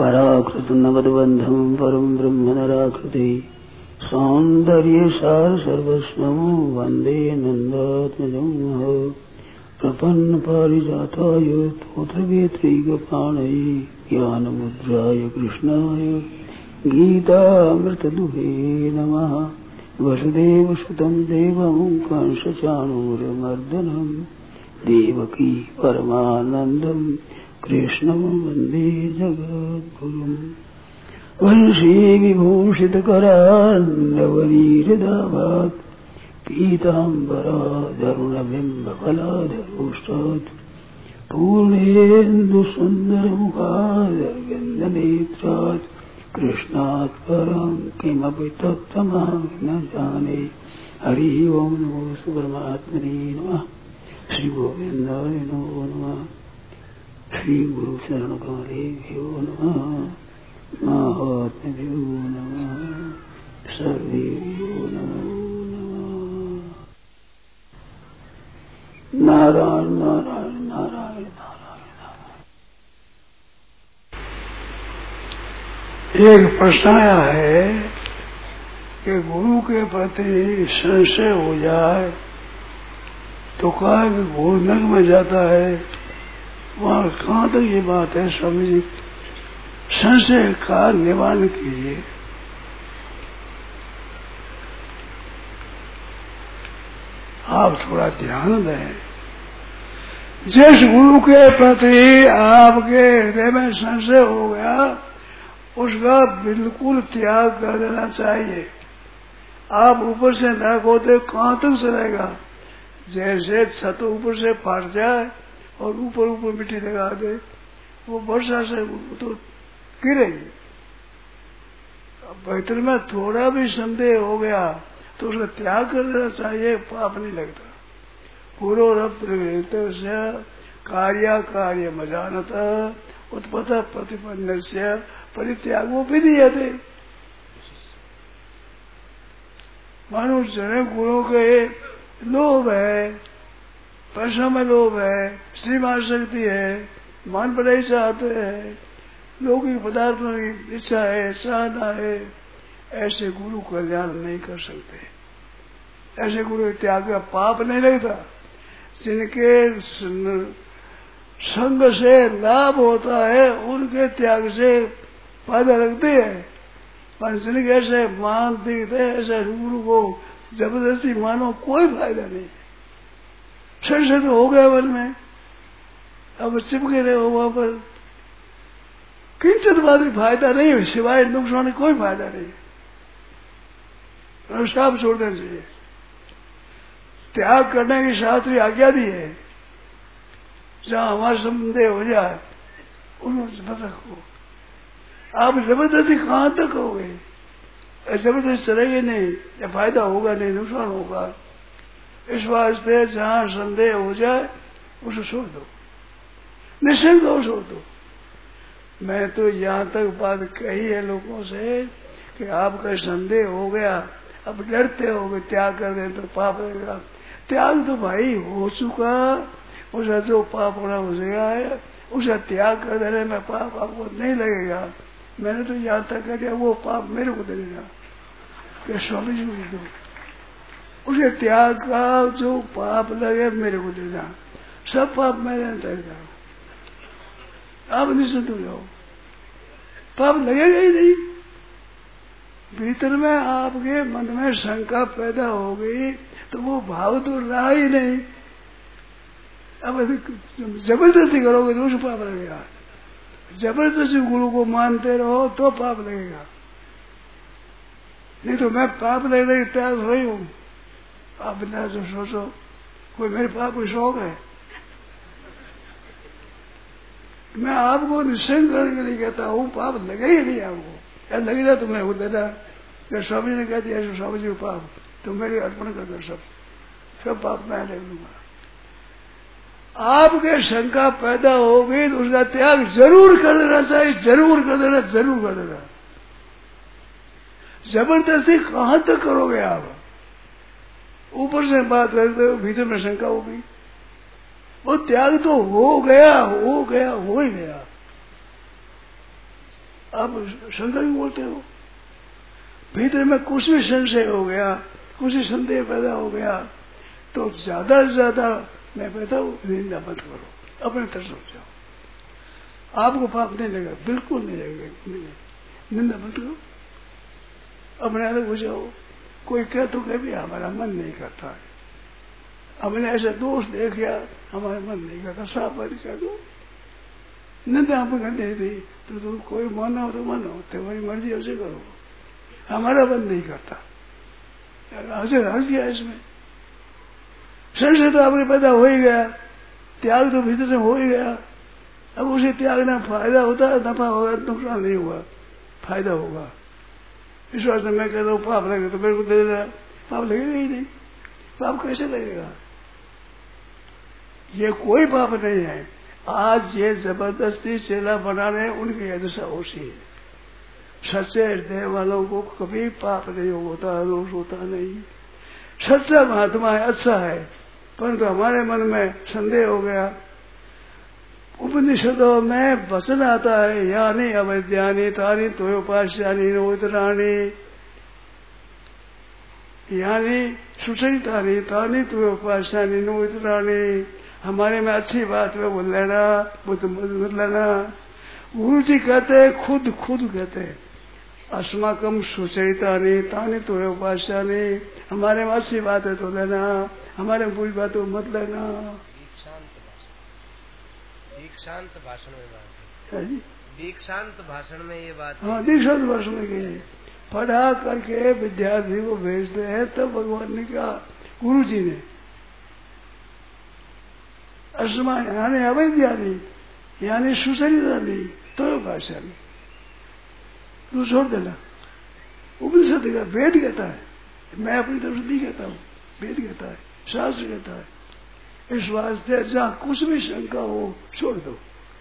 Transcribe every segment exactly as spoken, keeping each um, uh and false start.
पराकृत नवद्बन्धं परं ब्रह्म नराकृते सौन्दर्य सार सर्वस्वं वन्दे नन्दात्मजं प्रपन्न पारिजाताय तोत्रवेत्रैकपाणये ज्ञानमुद्राय कृष्णाय गीतामृतदुहे नमः। वसुदेवसुतं देवं कंसचाणूरमर्दनं देवकी परमानन्दं कृष्णं वन्दे जगद्गुरुम्। वंशी विभूषितकरान्नवनीरदाभात् पीताम्बराधरुणबिम्बफलाधरोष्टात् पूर्णेन्दुसुन्दरमुखादरविन्दनेत्रात् कृष्णात् परं किमपि तत्त्वमहं न जाने। हरि ओं नमो परमात्मने नमः। श्री गोविन्दाय नमो नमः। श्री गुरु चरण कमलेभ्यो नमः। महात्म्यो नमः। सर्वेभ्यो नमो नमः। नारायण नारायण नारायण नारायण। एक प्रश्न आया है कि गुरु के प्रति संशय हो जाए तो कहा कि गुरु नरक में जाता है। वहाँ कहाँ तक ये बात है स्वामी जी? संशय का निवारण कीजिए। आप थोड़ा ध्यान दें। जिस गुरु के प्रति आपके हृदय में संशय हो गया उसका बिल्कुल त्याग कर देना चाहिए। आप ऊपर से न खोते कहाँ तक चलेगा? जैसे छत ऊपर से फाट जाए और ऊपर ऊपर मिट्टी लगा दे, वो वर्षा से तो गिरेगी। भीतर में थोड़ा भी संदेह हो गया तो उसका त्याग कर देना चाहिए, पाप नहीं लगता। पूर्वरप्त कार्य कार्य मजानत उत्पत प्रतिपन्न से परित्यागो विधीयते। मनुष्य गुरु के लोभ है, पैसा में लोभ है, श्रीमान शक्ति है, मान बढ़ाई चाहते हैं, लौकिक पदार्थों की इच्छा है, चाहना है, ऐसे गुरु कल्याण नहीं कर सकते। ऐसे गुरु त्याग का पाप नहीं लगता। जिनके संग से लाभ होता है उनके त्याग से फायदा लगते हैं, पर जिनके ऐसे मान दिखते हैं ऐसे गुरु को जबरदस्ती मानो कोई फायदा नहीं। संशय तो हो गया मन में, अब चिपके रहे हो वहां पर, किंचित बात भी फायदा नहीं है, सिवाय नुकसान कोई फायदा नहीं। अनुष्ठान छोड़ देना चाहिए। त्याग करने की शास्त्रीय आज्ञा दी है। जहां हमारा संदेह हो जाए उन्होंने रखो। आप जबरदस्ती कहां तक होगे? जबरदस्ती चलेगी नहीं, या फायदा होगा नहीं, नुकसान होगा। इस वास्ते जहां संदेह हो जाए उसे छोड़ दो, निश्चिंत हो छोड़ दो। मैं तो यहाँ तक बात कही है लोगों से कि आपका संदेह हो गया, अब डरते हो गए त्याग कर दे तो पाप लगेगा। त्याग तो भाई हो चुका, उसका जो पाप होना हो गया है, उसका त्याग कर देने में पाप आपको नहीं लगेगा। मैंने तो यहाँ तक कह दिया वो पाप मेरे को देगा कि स्वामी जी को दो, उसके त्याग का जो पाप लगे मेरे को देना, सब पाप मेरे अंदर जाओ। आप निश्चिंत हो जाओ, पाप लगेगा ही नहीं। भीतर में आपके मन में शंका पैदा हो गई तो वो भाव तो रहा ही नहीं। अब जबरदस्ती करोगे तो उसे पाप लगेगा। जबरदस्ती गुरु को मानते रहो तो पाप लगेगा, नहीं तो मैं पाप लगने की तैयार हो रही हूँ। आप बिना जो सोचो कोई मेरे पाप कोई शौक है, मैं आपको निश्चय करने के लिए कहता हूँ पाप लगे ही नहीं आपको। या लगेगा तो मैं वो देना, स्वामी ने कह दिया स्वामी जी को पाप तो मेरे अर्पण कर दो, सब सब पाप मैं ले लूंगा। आपके शंका पैदा हो गई तो उसका त्याग जरूर कर देना चाहिए, जरूर कर देना, जरूर कर देना। जबरदस्ती कहां तक करोगे आप? ऊपर से बात करते हो, भीतर में शंका होगी। वो त्याग तो हो गया, हो गया, हो ही गया। आप शंका क्यों बोलते हो? भीतर में कुछ भी संशय हो गया, कुछ भी संदेह पैदा हो गया तो ज्यादा से ज्यादा मैं कहता हूँ निंदा मत करो, अपने तरफ हो जाओ, आपको पाप नहीं लगेगा, बिल्कुल नहीं लगेगा। निंदा मत करो, अपने अलग हो जाओ। कोई कह तो कह भी हमारा मन नहीं करता है, हमने ऐसा दोष देख लिया, हमारा मन नहीं करता, साफ बात कह दो। निंदा आप करते थी तो तुम कोई माना हो तो मानो, तुम्हारी मर्जी ऐसे करो, हमारा मन नहीं करता। हजर हर्ज गया इसमें, संशय तो आपने पैदा हो ही गया, त्याग तो भीतर से हो ही गया। अब उसे त्यागना फायदा होता है, नफा होगा, नुकसान नहीं हुआ, फायदा होगा। इस वास्ते मैं कहता हूँ पाप लगे तो मेरे को दे देना, पाप लगेगा ही नहीं। पाप कैसे लगेगा? ये कोई पाप नहीं है। आज ये जबरदस्ती चेला बना रहे उनकी दशा होती है। सच्चे हृदय वालों को कभी पाप नहीं होता, दोष होता नहीं। सच्चा महात्मा है, अच्छा है, परंतु हमारे मन में संदेह हो गया। उपनिषदों में वचन आता है, यानी अवैज्ञानी तानी तो उपास्यानी नोतराणी, यानी सुचरितानी तानी तो उपास्यानी नोतराणी। हमारे में अच्छी बात में बोल लेना, बुद्ध मत लेना। गुरु जी कहते हैं, खुद खुद कहते हैं, अस्माकम सुचरितानी तानी तो उपास्यानी। हमारे में अच्छी बात है तो लेना, हमारे में बुरी बात तो मत लेना। दीक्षांत भाषण में बात है, दीक्षांत भाषण में ये बात। हाँ, दीक्षांत भाषण में गए, पढ़ा करके विद्यार्थी को भेजते हैं, तब भगवान ने कहा, गुरु जी ने अस्मा यानी अवैज्ञानी यानी सुचरितानी तो भाषा नहीं, तू छोड़ देना। उपनिषद का वेद कहता है, मैं अपनी तरफ से नहीं कहता हूँ, वेद कहता है, शास्त्र कहता है। इस वास्ते जहाँ कुछ भी शंका हो छोड़ दो,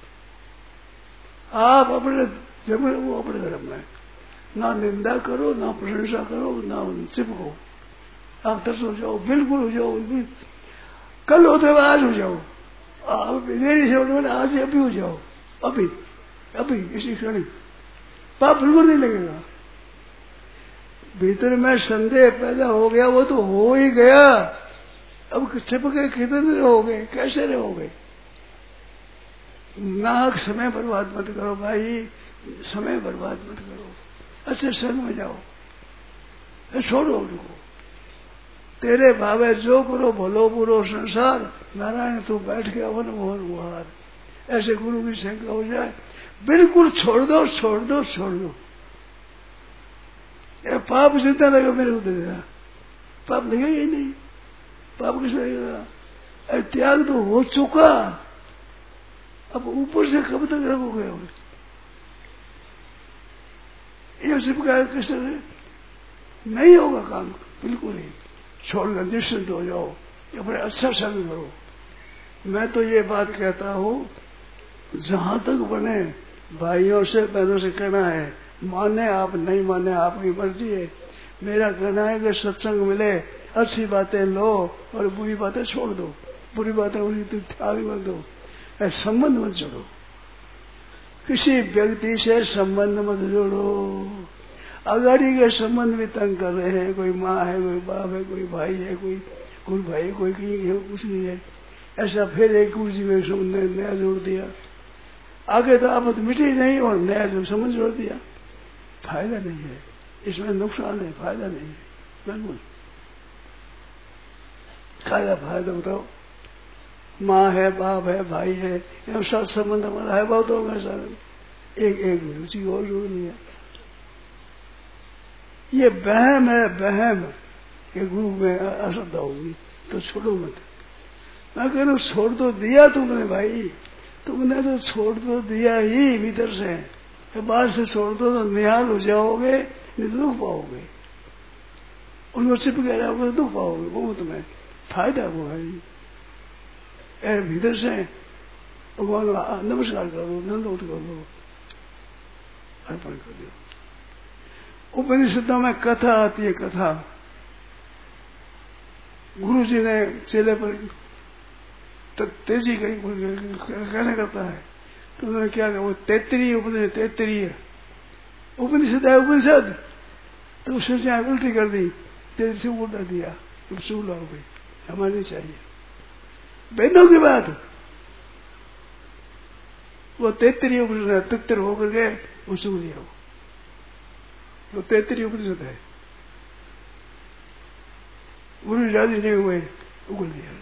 आप अपने जमे वो अपने धर्म में, ना निंदा करो, ना प्रशंसा करो, ना चिपको, आप तरस हो जाओ, बिल्कुल हो जाओ। कल होते हुए आज हो जाओ, आप देरी से होने वाले आज से अभी हो जाओ, अभी अभी इसी क्षण पाप बिल्कुल नहीं लगेगा। भीतर में संदेह पैदा हो गया, वो तो हो ही गया। अब छिपके कितने हो गए, कैसे रहोगे? नाक समय बर्बाद मत करो भाई, समय बर्बाद मत करो, अच्छे संग में जाओ, छोड़ो उनको। तेरे भावे जो करो भलो बुरो संसार, नारायण तू बैठ के अवन मोहन गुहार। ऐसे गुरु की शंका हो जाए, बिल्कुल छोड़ दो, छोड़ दो, छोड़ दो। ये पाप जितना लगे मेरे को दे देना, पाप लगेगा ही नहीं। पाप किस लगेगा? त्याग तो हो चुका, अब ऊपर से कब तक रखोगे? ये चिपका कैसे नहीं होगा काम, बिल्कुल ही छोड़कर निश्चिंत हो जाओ, अपने अच्छा संग करो। मैं तो ये बात कहता हूँ, जहां तक बने भाइयों से बहनों से कहना है, माने आप नहीं माने आपकी मर्जी है। मेरा कहना है कि सत्संग मिले, अच्छी बातें लो और बुरी बातें छोड़ दो, बुरी बातें उन्हीं तो त्याग मत दो, ऐसे संबंध मत जोड़ो, किसी व्यक्ति से संबंध मत जोड़ो। अगाड़ी के संबंध भी तंग कर रहे हैं, कोई माँ है, कोई बाप है, कोई भाई है, कोई गुरु भाई, कोई कहीं है, कुछ नहीं है। ऐसा फिर एक गुरु जी में संबंध नया जोड़ दिया, आगे तो आपत मिटी नहीं और नया जो संबंध जोड़ दिया, फायदा नहीं है इसमें, नुकसान है, फायदा नहीं है, बिल्कुल। क्या फायदा बताओ? माँ है, बाप है, भाई है, ये सब संबंध हमारा है, बहुत होगा सर, एक एक रुचि और जोड़नी है। ये बहम है, बहम के गुरु में अश्रद्धा होगी तो छोड़ो मत। मैं कह रहा हूं छोड़ तो दिया तुमने भाई, तुमने तो छोड़ तो दिया ही भीतर से, बाहर से छोड़ दो तो निहाल हो जाओगे, नहीं तो दुख पाओगे। उनको चिप कह रहे तो दुख पाओगे, वो तुम्हें फायदा वो है। भीतर से भगवान नमस्कार कर दो, दंडोत कर दो, अर्पण कर दो। उपनिषदों में कथा आती है, कथा गुरु जी ने चेले पर तो तेजी कहीं कहने करता है, तो उन्होंने क्या कहा, वो तैतरीय उपनिषद, तैतरीय उपनिषद है उपनिषद, तो उसने चाहे उल्टी कर दी, तेरे से उल्टा दिया, तुम सुन लो भाई, हमारे नहीं चाहिए। वेदों की बात, वो तैतरीय उपनिषद तितर होकर गए, वो सुन लिया, वो वो तैतरीय उपनिषद है, गुरु राजी नहीं हुए, उगल दिया।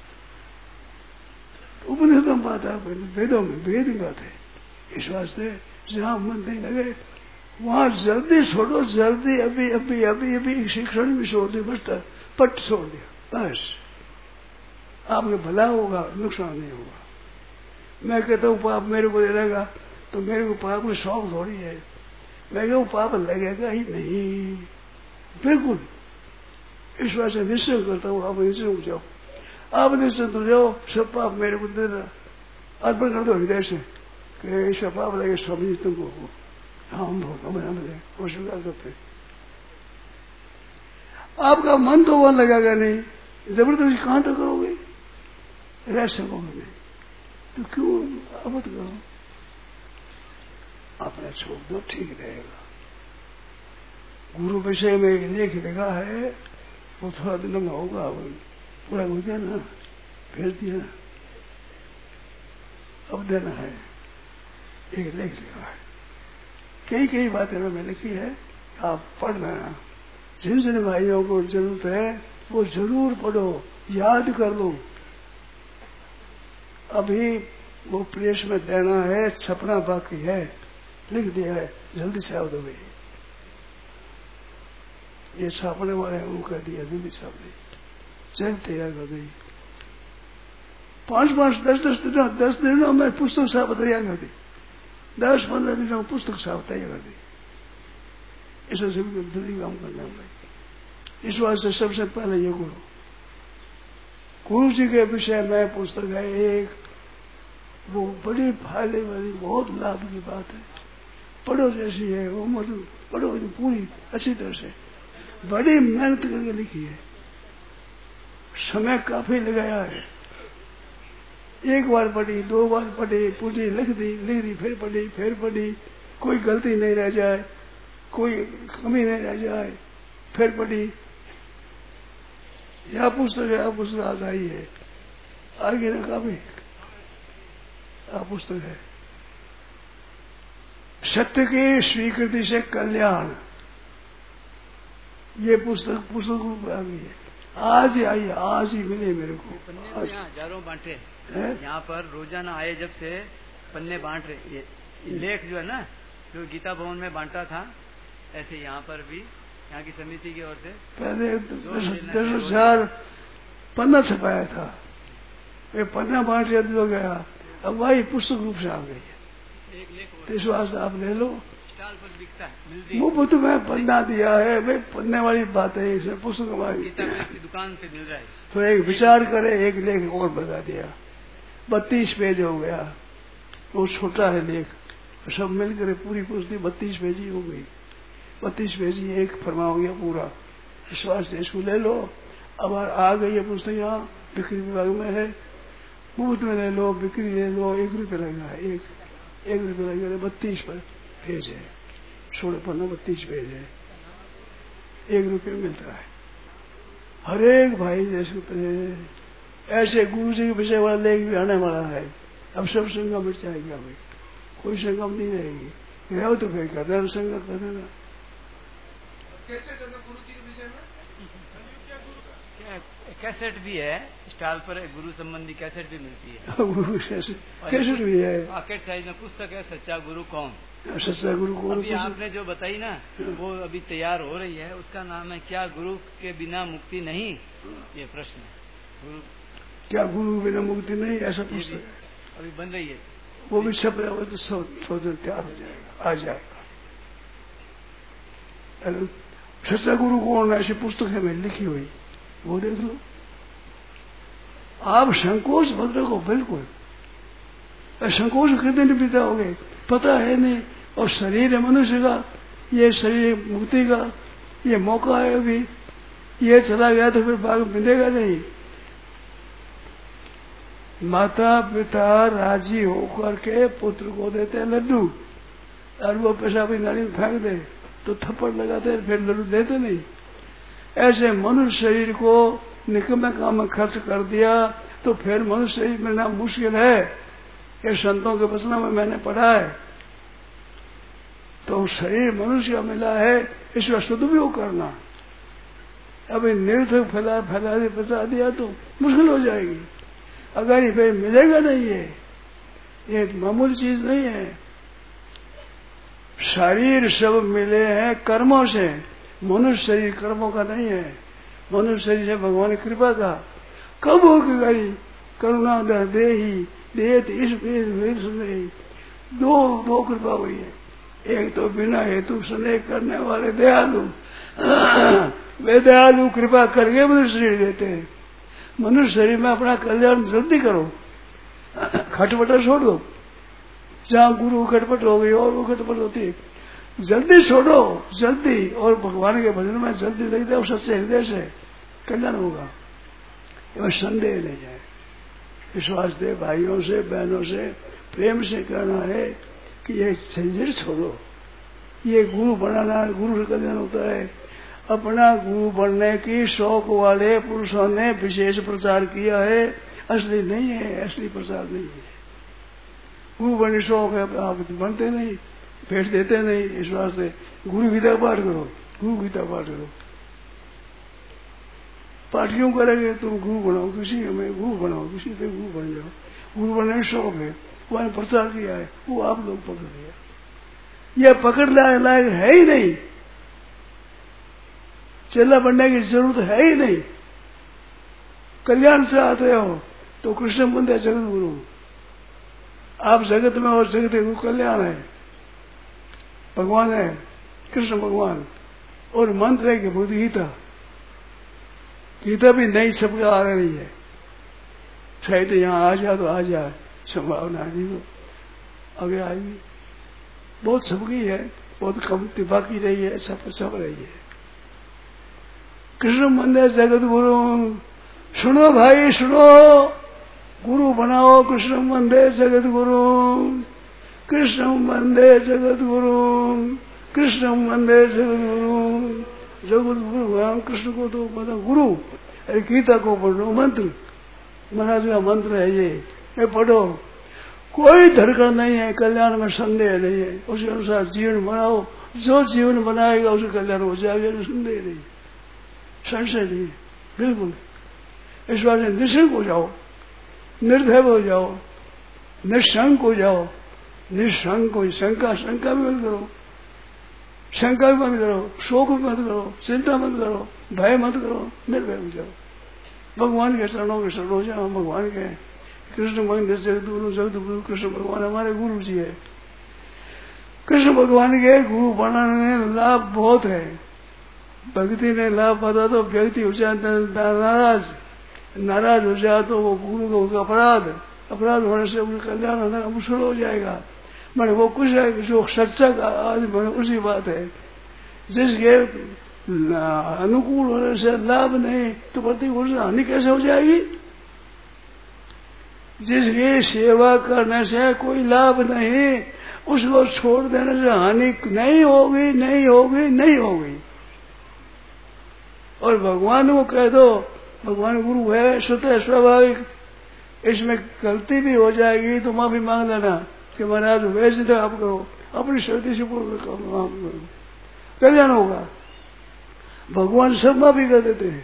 उपनिषद में बात है, वेदों में वेद की बात है। इस वास्ते जहां मन नहीं लगे वहां जल्दी छोड़ो, जल्दी अभी अभी अभी अभी शिक्षण में छोड़ दो, बस पट छोड़ दिया, बस आपके भला होगा, नुकसान नहीं होगा। मैं कहता हूँ पाप मेरे को लगेगा, तो मेरे को पाप में शौक थोड़ी है, मैं कहूँ पाप लगेगा ही नहीं, बिल्कुल। इस बात से निश्चय करता हूँ, आप निश्चय हो जाओ, आप निश्चय हो जाओ, सब पाप मेरे को देना, अर्पण कर दो हृदय से कि ऐसा पाप लगे स्वामी तुमको, हाँ हम वो स्वीकार करते। आपका मन तो वहां लगेगा नहीं, जबरदस्ती कहां तक करोगे, रह सकोगे नहीं, तो क्यों अब करो, अपने छोड़ दो, ठीक रहेगा। गुरु विषय में एक लेख लिखा है, वो थोड़ा दिनों में होगा, पूरा हो गया ना, भेज दिया, अब देना है, एक लेख लिखा है, कई कई बातें मैंने लिखी है, आप पढ़ लेना। जिन जिन भाइयों को जरूरत है वो जरूर पढ़ो, याद कर लो। अभी वो प्रेस में देना है, छपना बाकी है, लिख दिया है, जल्दी से आप दो भाई, ये छापने वाले हैं वो कह दिया जल्दी छाप दी, जल्द तैयार कर दी। पांच पांच दस दस दिनों दस दिनों में पुस्तक छाप तैयार कर दी, दस पंद्रह दिनों पुस्तक छाप तैयार कर दी। इसे सभी जल्दी काम करना भाई। इस वास्ते सबसे पहले ये गुरु गुरु जी के विषय में पुस्तक है एक, वो बड़ी फायदे वाली बहुत लाभ की बात है, पढ़ो जैसी है वो, मतलब पढ़ो पूरी अच्छी तरह से, बड़ी मेहनत करके लिखी है, समय काफी लगाया है, एक बार पढ़ी, दो बार पढ़ी, पूरी लिख दी, लिख दी, फिर पढ़ी, फिर पढ़ी, कोई गलती नहीं रह जाए, कोई कमी नहीं रह जाए, फिर पढ़ी। यह पुस्तक है, पुस्तक आज आई है, आगे ना काफी आ पुस्तक है, सत्य की स्वीकृति से कल्याण, ये पुस्तक पुस्तक आ गई है, आज ही आई, आज ही मिले मेरे को। हजारों बांटे यहाँ पर रोजाना आए, जब से पन्ने बांट रहे, ये लेख जो है ना, जो गीता भवन में बांटा था, ऐसे यहाँ पर भी यहाँ की समिति की ओर से पहले दस हजार पन्ना छपाया था, ये पन्ना बांट दिया गया, अब वही पुस्तक रूप से आ गई है। एक लेख तो इस वास्ते आप ले लो, स्टॉल पर बिकता है, मुफ्त में पन्ना दिया है भाई, पन्ने वाली बात है, इसे पुस्तक हमारी दुकान से मिल रहा है। तो एक विचार करे, एक लेख और बता दिया, बत्तीस पेज हो गया, वो छोटा है लेख, सब मिलकर पूरी पुस्तक बत्तीस पेज ही हो गई, बत्तीस पेज ही एक फरमा हो गया पूरा। इस वास्ते इसको ले लो, अब आ गई है पुस्तक, यहाँ बिक्री विभाग में है, मुफ्त में ले लो, बिक्री ले लो, एक रुपये लगा है, एक एक रुपये लगा, बत्तीस पर पेज है, सोलह पन्ना बत्तीस पेज है, एक रुपये मिलता है। हर एक भाई जैसे ऐसे गुरु जी के विषय वाला लेख भी आने वाला है, अब सब संगम मिट जाएगा भाई, कोई संगम नहीं रहेगी, रहो तो फिर कर देना, संगम कर देना। गुरु जी के विषय में कैसेट भी है, स्टॉल पर गुरु संबंधी कैसेट भी मिलती है, गुरु कैसेट भी है, पॉकेट साइज में पुस्तक है, सच्चा गुरु कौन, सच्चा गुरु कौन। अभी आपने जो बताई ना, वो अभी तैयार हो रही है, उसका नाम है क्या गुरु के बिना मुक्ति नहीं, ये प्रश्न है। गुरु क्या गुरु के बिना मुक्ति नहीं, ऐसा पुस्तक अभी बन रही है, वो भी छप रहा हो तो सब थोड़ा तैयार हो जाएगा, आ जाएगा। सच्चा गुरु कौन, ऐसी पुस्तक है मैंने लिखी हुई, वो देख लो। आप संकोच मत रखो, बिल्कुल संकोच कितने नहीं पीता हो गए, पता है नहीं, और शरीर है मनुष्य का, ये शरीर मुक्ति का ये मौका है, अभी ये चला गया तो फिर भाग मिलेगा नहीं। माता पिता राजी होकर के पुत्र को देते हैं लड्डू, और वो पैसा भी नाली में फेंक दे तो थप्पड़ लगाते फिर लड़ू देते नहीं। ऐसे मनुष्य शरीर को निकम्मे काम में खर्च कर दिया तो फिर मनुष्य शरीर मिलना मुश्किल है। ये संतों के वचनों में मैंने पढ़ा है। तो शरीर मनुष्य का मिला है, इसका सदुपयोग करना। अभी निरर्थक फैला फैला बता दिया तो मुश्किल हो जाएगी। अगर ये फिर मिलेगा नहीं, ये ये मामूली चीज नहीं है। शरीर सब मिले हैं कर्मों से, मनुष्य शरीर कर्मों का नहीं है। मनुष्य शरीर से भगवान की कृपा का कब होगी गई करुणा दे ही देत इस में दो दो कृपा हुई है। एक तो बिना हेतु स्नेह करने वाले दयालु, वे दयालु कृपा करके मनुष्य शरीर देते हैं। मनुष्य शरीर में अपना कल्याण जल्दी करो, खटपटा छोड़ दो। जहाँ गुरु खटपट हो गई और वो खटपट होती है, जल्दी छोड़ो जल्दी, और भगवान के भजन में जल्दी लग जाओ सच्चे हृदय से, कल्याण होगा। इसमें संदेह नहीं है। विश्वास दे भाइयों से बहनों से प्रेम से कहना है कि ये झंझट छोड़ो। ये गुरु बनाना, गुरु से कल्याण होता है। अपना गुरु बनने की शौक वाले पुरुषों ने विशेष प्रचार किया है, असली नहीं है, असली प्रचार नहीं है। गुरु बनने शौक है, आप बनते नहीं, भेंट देते नहीं। इस वास्ते गुरु गीता पाठ करो, गुरु गीता पाठ करो। पाठ क्यों करेंगे? तुम गुरु बनाओ, किसी में गुरु बनाओ, किसी पे गुरु बन जाओ। गुरु बनने का शौक है, वो प्रचार किया है, वो आप लोग पकड़ लिया। यह पकड़ लायक है ही नहीं। चेला बनने की जरूरत है ही नहीं। कल्याण से आते हो तो कृष्ण बंदे जगत गुरु। आप जगत में और जगत गुरु कल्याण है, भगवान है, कृष्ण भगवान। और मंत्र है कि बुद्ध गीता, गीता भी नई सबके आ रही है। शायद यहाँ आ जा तो आ जाए, संभावना नहीं तो आगे आएगी। बहुत सबकी है, बहुत कम बाकी रही है, सब सब रही है। कृष्ण मंदिर जगत गुरु, सुनो भाई सुनो, गुरु बनाओ कृष्ण मंदिर जगत गुरु, कृष्ण मंदिर जगत गुरु, कृष्ण मंदिर जगत गुरु। जगत गुरु भगवान कृष्ण को तो मतलब गुरु, अरे गीता को पढ़ो, मंत्र महाराज का मंत्र है ये, ये पढ़ो। कोई धड़कन नहीं है, कल्याण में संदेह नहीं है। उसी अनुसार जीवन बनाओ, जो जीवन बनाएगा उसे कल्याण हो जाएगा, संदेह नहीं, संशय नहीं, बिल्कुल। इस बात में निश्चिंत हो जाओ, निर्भय हो जाओ, निशंक हो जाओ। निशंक हो, शंका शंका भी मत करो, शंका भी मत करो, शोक भी मत करो, चिंता मत करो, भय मत करो, निर्भय हो जाओ। भगवान के चरणों के शरण हो जाओ। भगवान के कृष्ण मंदिर जगत गुरु, जगत गुरु कृष्ण भगवान हमारे गुरु जी है। कृष्ण भगवान के गुरु बनाने में लाभ बहुत है। भक्ति ने लाभ पाता तो व्यक्ति हो जाए नाराज, नाराज हो जाए तो वो गुरु को उसका अपराध, अपराध होने से उनका कल्याण होना मुश्किल हो जाएगा। मैंने वो कुछ है जो सच्चा आदमी उसी बात है। जिसके अनुकूल होने से लाभ नहीं तो प्रतिकूल से हानि कैसे हो जाएगी? जिसकी सेवा करने से कोई लाभ नहीं, उसको छोड़ देने से हानि नहीं होगी, नहीं होगी, नहीं होगी। और भगवान को कह दो, भगवान गुरु है, स्वतः स्वाभाविक, इसमें गलती भी हो जाएगी तो माफी मांग लेना कि महाराज वैसे आप करो, अपनी शक्ति से पूर्ण करो, आप करो, कल्याण होगा। भगवान सब माफी कर देते हैं।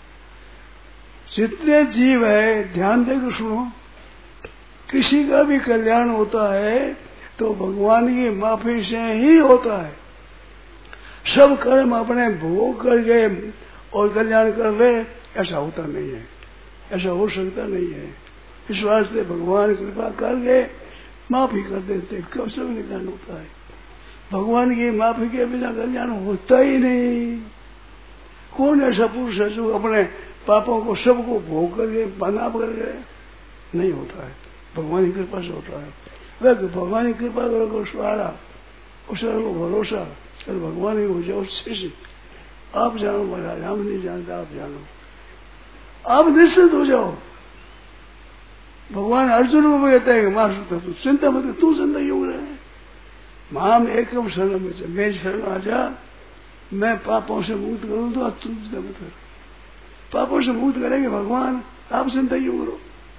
जितने जीव है ध्यान देकर सुनो, किसी का भी कल्याण होता है तो भगवान की माफी से ही होता है। सब कर्म अपने भोग करके और कल्याण कर ले, ऐसा होता नहीं है, ऐसा हो सकता नहीं है। इस वास्ते भगवान कृपा करके माफी कर देते, कब सब कल्याण होता है। भगवान की माफी के बिना कल्याण होता ही नहीं। कौन ऐसा पुरुष है जो अपने पापों को सबको भोग करके बना करके नहीं होता है, भगवान की कृपा से होता है। वह भगवान की कृपा करो सहारा, उस भरोसा, कल भगवान ही हो जाओ शिष्य। आप जानो महाराज, हम नहीं जानते, आप जानो, आप निश्चित हो जाओ। भगवान अर्जुन को कहता है कि मार तू चिंता मत, तू जिंदा योग रहे, माम एकम शरण में मैं शरण आ जा, मैं पापों से मुक्त करूं तो आप तुम चिंता मत करो। पापों से मुक्त करेंगे भगवान, आप चिंता क्यों करो?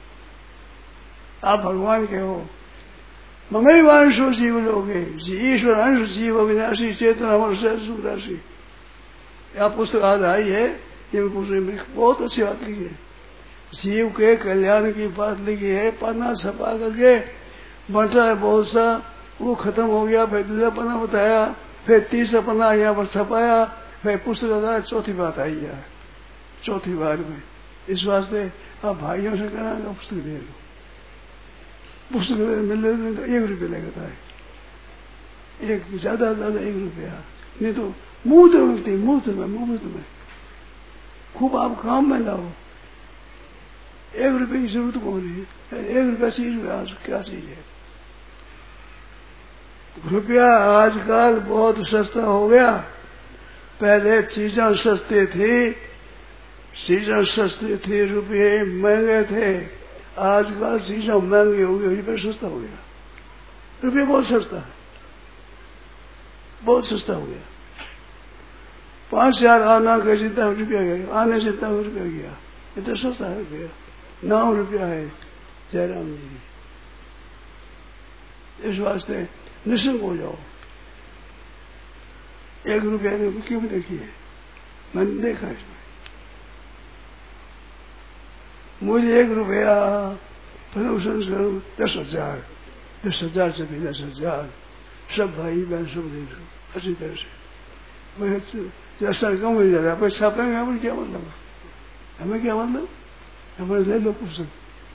आप भगवान के हो। ममई वांशो जीव लोगे ईश्वर अंश जीव अविनाशी चेतन अमर सुख राशि। यह पुस्तक आज आई है, ये पुस्तक बहुत अच्छी बात लिखी है। जीव के कल्याण की बात लिखी है। पन्ना छपा करके बंटा है बहुत सा, वो खत्म हो गया। फिर दूसरा पन्ना बताया, फिर तीसरा पन्ना यहाँ पर छपाया, फिर पुस्तक आता चौथी बात आई है, चौथी बार में। इस वास्ते आप भाइयों से कहना पुस्तक दे दो। पुस्तक मिलने में तो एक रुपये लगता है, एक ज्यादा ज्यादा एक रुपया, नहीं तो मुफ्त में मिलती, मुफ्त में मुफ्त में खूब आप काम में लाओ। एक रुपये की जरूरत कौन है? एक रुपया चीज में आज क्या चीज है? रुपया आजकल बहुत सस्ता हो गया। पहले चीजें सस्ते थी, चीजें सस्ती थी, रुपये महंगे थे। आजकल चीजें महंगी हो गई, रुपया सस्ता हो गया। रुपया बहुत सस्ता है, बहुत सस्ता हो गया। पांच हजार आना का जितना रुपया गया, आने से इतना रुपया गया, इतना सस्ता है रुपया। नौ रुपया है जयराम जी। इस वास्ते निश्चिंत हो जाओ। एक रुपया ने क्यों देखिए, मैंने देखा इसमें। मुझे एक रुपया प्रमोशन करूं दस हजार, दस हजार से भी दस हजार, सब भाई बहन सब दे दो अच्छी तरह से। जैसा कम मिल जाएगा, पर छापेंगे हमें क्या मतलब, हमें क्या मतलब, हमें ले लो पुस्तक।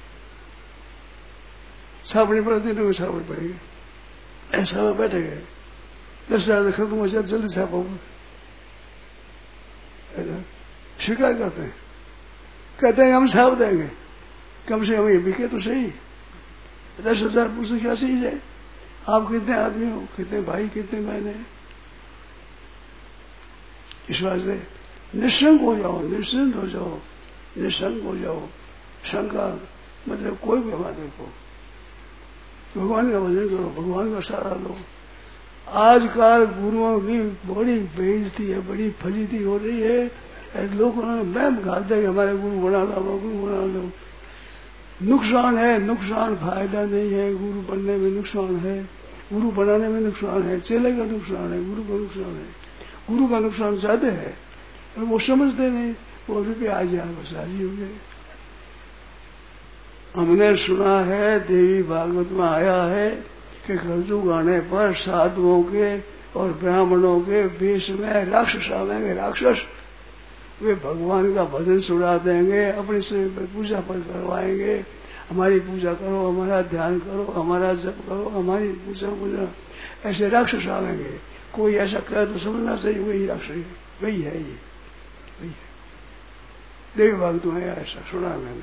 छापनी पड़ती तो छापनी पड़ेगी, ऐसा में बैठे गए। दस हजार खत्म हो जाए जल्दी छापोगे, स्वीकार करते हैं, कहते हैं हम छाप देंगे, कम से कम ये बिके तो सही। दस हजार पुस्तक क्या चीज है? आप कितने आदमी हो, कितने भाई, कितने बहने हैं? इस वास्ते निश्चिंत हो जाओ, निश्चिंत हो जाओ, निशंक हो जाओ। शंका मतलब कोई भी बात देखो, भगवान का भजन करो, भगवान का सहारा लो। आजकल गुरुओं की बड़ी बेइज्जती है, बड़ी फजीती हो रही है। लोग मैं घालते हैं हमारे गुरु बना लो, गुरु बना लो। नुकसान है, नुकसान, फायदा नहीं है। गुरु बनने में नुकसान है, गुरु बनाने में नुकसान है, चेले का नुकसान है, गुरु का नुकसान है। गुरु का नुकसान ज्यादा है, वो समझते नहीं। वो रुपये आ जाए बस राजी हो गए। हमने सुना है, देवी भागवत में आया है कि कलयुग आने पर साधुओं के और ब्राह्मणों के बीच में राक्षस आवेंगे। राक्षस वे भगवान का भजन सुना देंगे, अपनी से पूजा पर करवाएंगे। हमारी पूजा करो, हमारा ध्यान करो, हमारा जप करो, हमारी पूजा पूजा। ऐसे राक्षस आवेंगे। कोई ऐसा करे तो समझना चाहिए वही राक्षस, वही है, ये वही है। देवी भागवतों में ऐसा सुना मैंने।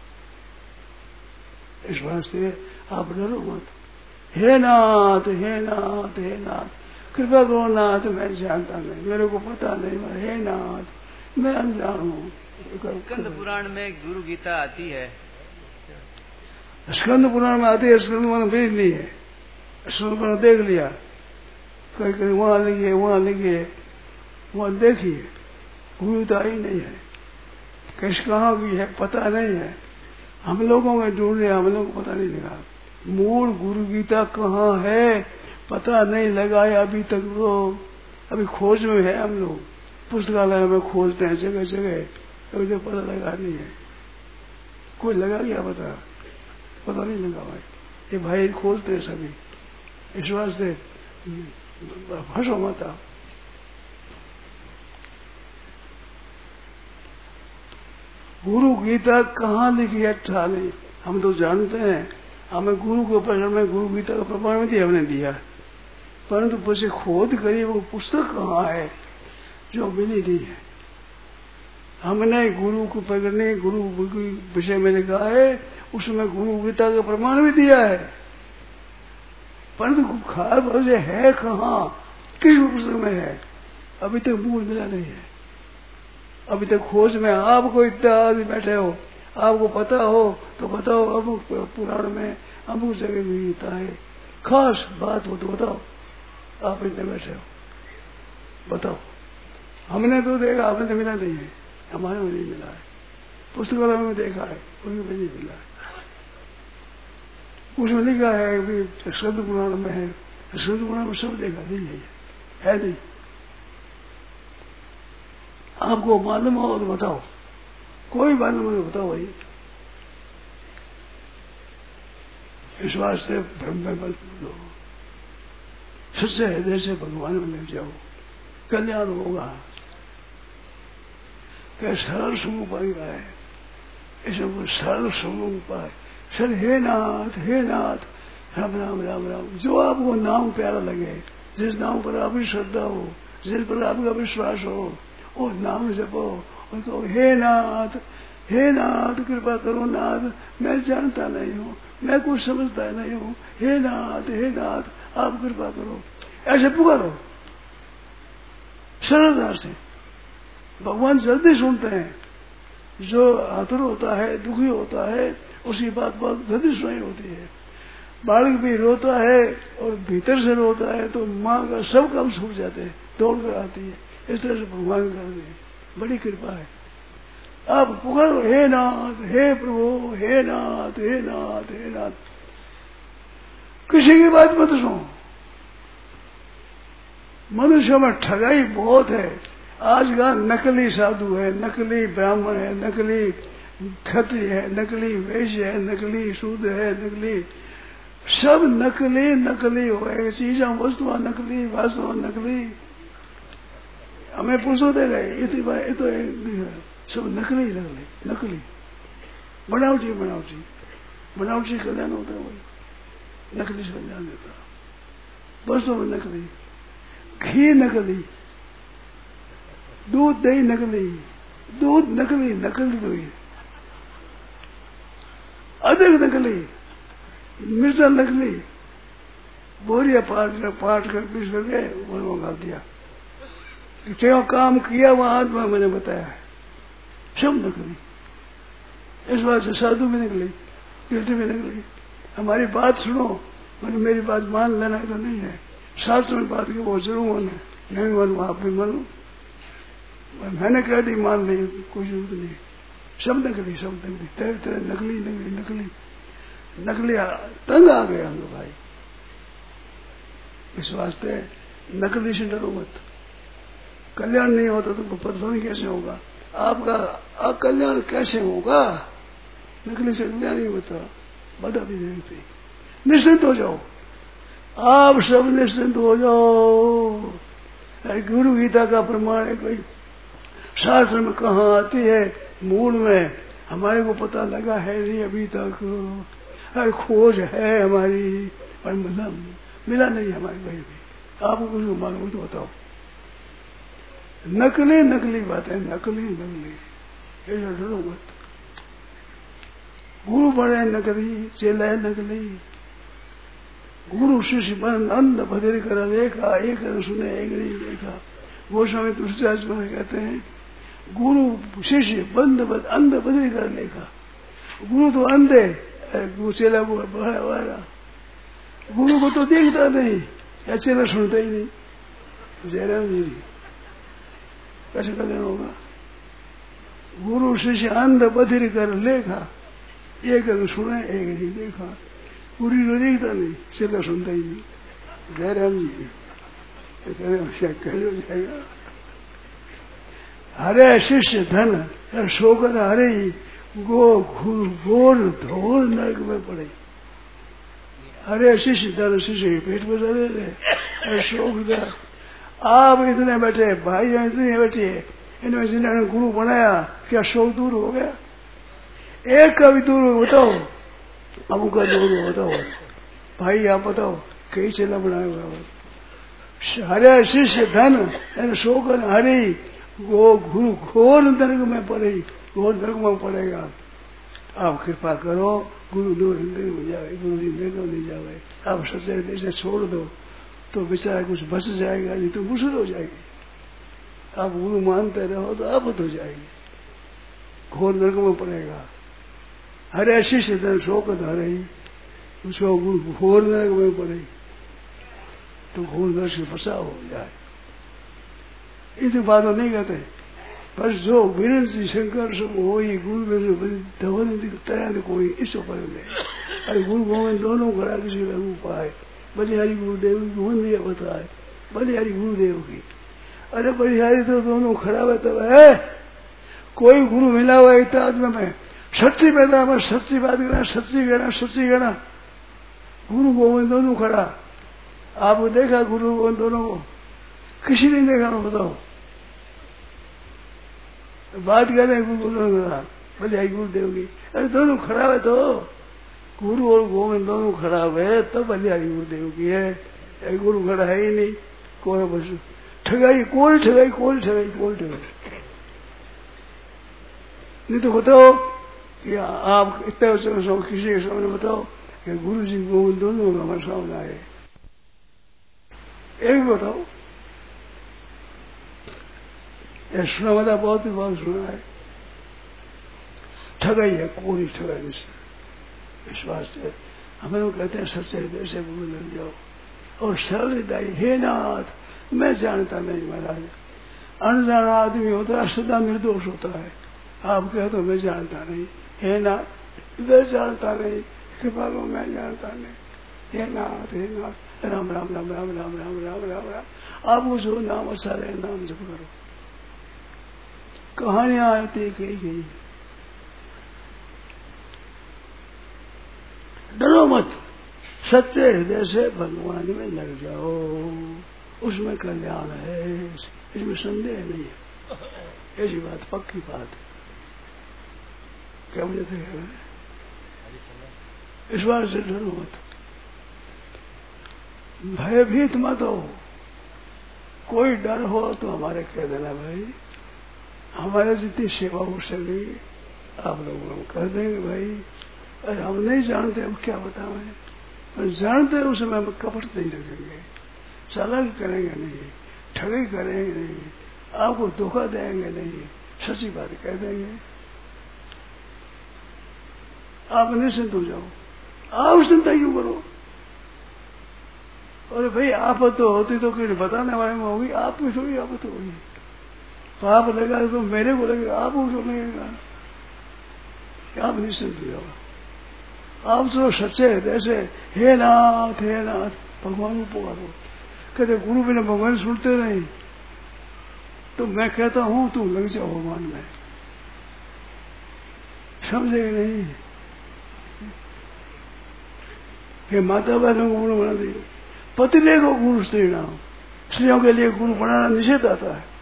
इस वास्ते आप डरो मत। हे नाथ, हे नाथ, हे नाथ, कृपा करो नाथ, मैं जानता नहीं, मेरे को पता नहीं, हे नाथ मैं अनजान हूँ। स्कंद पुराण में गुरु गीता आती है। स्कंद पुराण में आती है, स्कंद पुराण भेज ली है, स्कंद पुराण देख लिया, कहीं कहीं वहां लिखिए, वहां लिखिए, वहां देखिए, गुरु तो आई नहीं है। किस कहाँ की है पता नहीं है। हम लोगों में ढूंढ रहे, हम लोग को पता नहीं लगा। मूल गुरु गीता कहाँ है पता नहीं लगाया अभी तक। लोग अभी खोज में है, हम लोग पुस्तकालय में खोजते हैं जगह जगह, अभी तक पता लगा नहीं है। कोई लगा गया पता, पता नहीं लगा भाई। ये भाई खोजते हैं सभी। इस वास्ते हंसो मत आप। गुरु गीता कहाँ लिखी है अच्छा नहीं, हम तो जानते हैं। हमें गुरु को प्रमाण में गुरु गीता का प्रमाण में हमने दिया, परंतु पीछे खोद करिए वो पुस्तक कहाँ है जो मिली नहीं है। हमने गुरु को पकड़ने, गुरु के विषय में लिखा है, उसमें गुरु गीता का प्रमाण भी दिया है, परंतु खास वजह है कहाँ, किस पुस्तक में है, अभी तक मूल मिला नहीं है। अभी तक खोज में आपको इतना आदमी बैठे हो, आपको पता हो तो बताओ, अमुक पुराण में अमुक जगह भी गीता है, खास बात हो तो बताओ। आप इतने बैठे हो, बताओ। हमने तो देखा, आपने तो मिला नहीं है, हमारे में नहीं मिला है, पुस्तकों में देखा है, उनमें नहीं मिला है। उसमें लिखा है कि शब्द पुराण में है, शब्द पुराण में सब देखा नहीं है, है नहीं। आपको मालूम हो तो बताओ, कोई मालूम हो तो बताओ भाई। इस वास्ते ब्रह्म में मत बोलो, सच्चे हृदय से भगवान में लग जाओ, कल्याण होगा। क्या सरल स्वरूप आएगा है, इसमें सरल स्वरूप है। सर हे नाथ, हे नाथ, राम राम राम राम। जो आपको नाम प्यारा लगे, जिस नाम पर आपकी श्रद्धा हो, जिस पर आपका विश्वास हो, वो नाम जपो और तो हे नाथ, हे नाथ कृपा करो नाथ, मैं जानता नहीं हूँ, मैं कुछ समझता नहीं हूँ, हे नाथ, हे नाथ आप कृपा करो, ऐसे पुकारो सरलता से। भगवान जल्दी सुनते हैं। जो आतुर होता है, दुखी होता है, उसी बात बहुत जल्दी सुनाई होती है। बालक भी रोता है और भीतर से रोता है तो माँ का सब काम छूट जाते हैं, दौड़ कर आती है। इस तरह से भगवान कर दे, बड़ी कृपा है। आप पुकारो हे नाथ, हे प्रभु, हे नाथ, हे नाथ, हे नाथ। किसी की बात मत सुनो। मनुष्य में ठगाई बहुत है। आज का नकली साधु है, नकली ब्राह्मण है, नकली क्षत्रिय है, नकली वैश्य है, नकली शूद्र है, नकली सब नकली नकली हो गए। चीजें वस्तुएं नकली, वास्तव नकली। हमें पूछो दे गए इतनी बार, ये तो सब नकली नकली नकली बनावटी बनावटी बनावटी कल्याण होता है। वही नकली से कल्याण देता। वस्तु में नकली, घी नकली, दूध दही नकली, दूध नकली, नकली तो ही अधिक नकली, मिर्चा नकली, बोरिया पाट कर पाट कर पीस करके वो मंगा दिया। जो काम किया वहां आत्मा मैंने बताया है, सब नकली। इस बात से साधु भी निकली, कीर्ति भी निकली। हमारी बात सुनो, मैंने मेरी बात मान लेना तो नहीं है। शास्त्र में बात की वो जरूर मानो, मैं भी मानू, आप भी मानो। मैंने कह दी मान ली, कोई जरूरत नहीं। सब नकली, सब नकली, तरह तरह नकली नकली नकली नकली तंग आ गया हम लोग भाई। इस वास्ते नकली से डरो मत। कल्याण नहीं होता तो पता कैसे होगा? आपका अकल्याण कैसे होगा? नकली से कल्याण नहीं होता, बता भी नहीं होती। निश्चिंत हो जाओ, आप सब निश्चिंत हो जाओ। गुरु गीता का प्रमाण है, कोई शास्त्र में कहाँ आती है? मूल में हमारे को पता लगा है नहीं अभी तक। अरे खोज है हमारी, पर मिला मिला नहीं हमारे भाई भी। आपको कुछ मालूम तो बताओ। नकली नकली बातें, नकली नकली, ऐसा डरो मत। गुरु बड़े नकली, चेला नकली। गुरु शिष्य बन अंध बधिर कर देखा, एक सुने एक नहीं देखा। वो समय तुलसीदास में कहते हैं गुरु शिष्य बंद बद अंध बधिर कर देखा। गुरु तो अंधे, गुरु चेला को बड़ा बड़ा। गुरु को तो देखता नहीं, या चेला सुनता ही नहीं। जयराम जी कैसे कल्याण होगा? गुरु शिष्य अंध बधिर कर लेखा, एक सुने एक नहीं देखा। गुरु तो देखता नहीं, चेला सुनता ही नहीं। जयराम जी कह जाएगा। हरे शिष्य धन शोकर हरे गो घुर घोर धोर नरक में पड़े। हरे शिष्य धन, शिष्य पेट में चले रहे शोक धन। आप इतने बैठे भाई, इतने बैठे, इनमें जिन्होंने गुरु बनाया, क्या शोक दूर हो गया? एक का भी दूर हो बताओ, अमुक का दूर हो बताओ। भाई आप बताओ कई चेला बनाए हुआ। हरे शिष्य धन शोकर हरे वो गुरु घोर नरक में पड़े, घोर नरक में पड़ेगा। आप कृपा करो, गुरु दूर हो जाए, गुरु जी मेरे नहीं जाए। आप सच्चे हृदय से छोड़ दो तो बेचारा कुछ बच जाएगा, नहीं तो मुश्किल हो जाएगी। आप गुरु मानते रहो तो आफत हो जाएगी, घोर नरक में पड़ेगा। हरे शिष्य धन शोक हरे, उसको गुरु घोर नरक में पड़े। तो घूम घर से फंसा हो जाए। इस बात नहीं कहते, बस जो वीरेंद्र शंकर सब हो ये गुरु में धवन तरह कोई इस पर नहीं। अरे गुरु गोविंद दोनों खड़ा किसी का रूप आए, बलिहारी गुरुदेव की गोविंद ये बताए, बलिहारी गुरुदेव की। अरे बलिहारी तो दोनों खड़ा हुआ तब है, कोई गुरु मिला हुआ इतना आदमी में सच्ची पैदा में सच्ची बात करना, सच्ची कहना, सच्ची कहना। गुरु गोविंद दोनों खड़ा, आपको देखा गुरु गोविंद दोनों को? किसी ने देखा ना, बताओ। बात कर रहे गुरु गोविंद बलिहारी गुरुदेव की। अरे दोनों खड़ा हुए तो गुरु और गोविंद दोनों खड़ा हुए तब बलिहारी गुरुदेव की है। गुरु खड़ा है ही नहीं, कोई बस ठगाई, कोई ठगाई, कोई ठगाई, कोई ठगाई। नहीं तो बताओ कि आप इतने किसी के सामने बताओ कि गुरु जी गोविंद दोनों हमारे सामने आए, एक बताओ। यह सुना वाला बहुत ही बात सुना है, ठगाई है, कोई ठगाई नहीं। विश्वास है हमें वो कहते हैं सच्चे हृदय से गुरु लग जाओ और सरलदाई। हे नाथ मैं जानता नहीं महाराज, अनजाना आदमी होता है सदा निर्दोष होता है। आप कह तो मैं जानता नहीं, हे नाथ मैं जानता नहीं, कृपा लो मैं जानता नहीं। हे नाथ हे नाथ राम राम राम राम राम राम राम राम राम। आपको जो नाम अच्छा रहे नाम जप करो। कहानियां आती कही गई, डरो मत, सच्चे हृदय से भगवान में लग जाओ, उसमें कल्याण है, इसमें संदेह नहीं है। ऐसी बात पक्की बात है। क्या मुझे थे इस बात से डरो मत, भयभीत मत हो। कोई डर हो तो हमारे कह देना भाई, हमारे जितनी सेवा हो सके आप लोग हम कर देंगे भाई। अरे हम नहीं जानते हम क्या बताएं, पर जानते हैं उसमें हम कपट नहीं रखेंगे, चालाकी करेंगे नहीं, ठगी करेंगे नहीं, आपको धोखा देंगे नहीं, सच्ची बात कह देंगे। आप निश्चिंत हो जाओ, आप चिंता क्यों करो। अरे भाई आप तो होती तो किसी बताने वाले में होगी, आपकी थोड़ी आपत होगी। तो आप लगा तो मेरे को लगेगा, आपको क्यों लगेगा। आप निश्चिंत हो जाओ, आप जो सच्चे हृदय से हे नाथ हे नाथ भगवान को पुकारो। कहते गुरु बिना भगवान सुनते नहीं, तो मैं कहता हूं तू लग जाओ भगवान में, समझेगा नहीं। हे माता बहनों को गुरु बना दी, पतिले को गुरु स्त्री नाम, स्त्रियों के लिए गुरु बनाना निषेध आता है।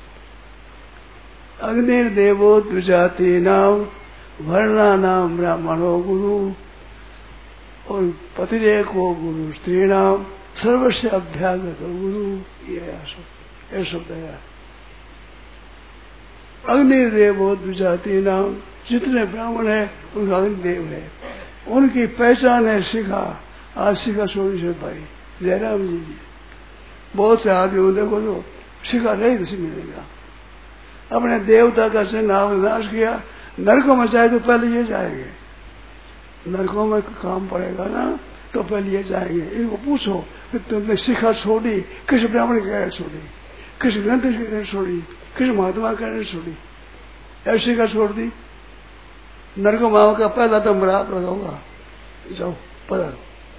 अग्नि देवो द्विजाति नाम वर्णा नाम ब्राह्मणो गुरु, और पतिदेव को गुरु स्त्री नाम सर्वस्व अभ्यागत गुरु। ये शब्द है। अग्निदेव द्विजाति नाम, जितने ब्राह्मण है उनका अग्निदेव है, उनकी पहचान है शिखा। आज शिखा छोड़ी से भाई जयराम जी की बहुत से आदमी देखो जो शिखा रही तो मिलेगा। अपने देवता का से नाम नाश किया, नरकों में जाए तो पहले ये जाएंगे, नरकों में काम पड़ेगा ना तो पहले ये जाएंगे। इनको पूछो कि तुमने शिखा छोड़ी, किस ब्राह्मण की कहने छोड़ी, किस ग्रंथ की कहने छोड़ी, किस महात्मा कहने छोड़ी, ऐसी शिखा छोड़ दी। नरकों माओ का पहला दम रात लगाऊंगा, जाओ पता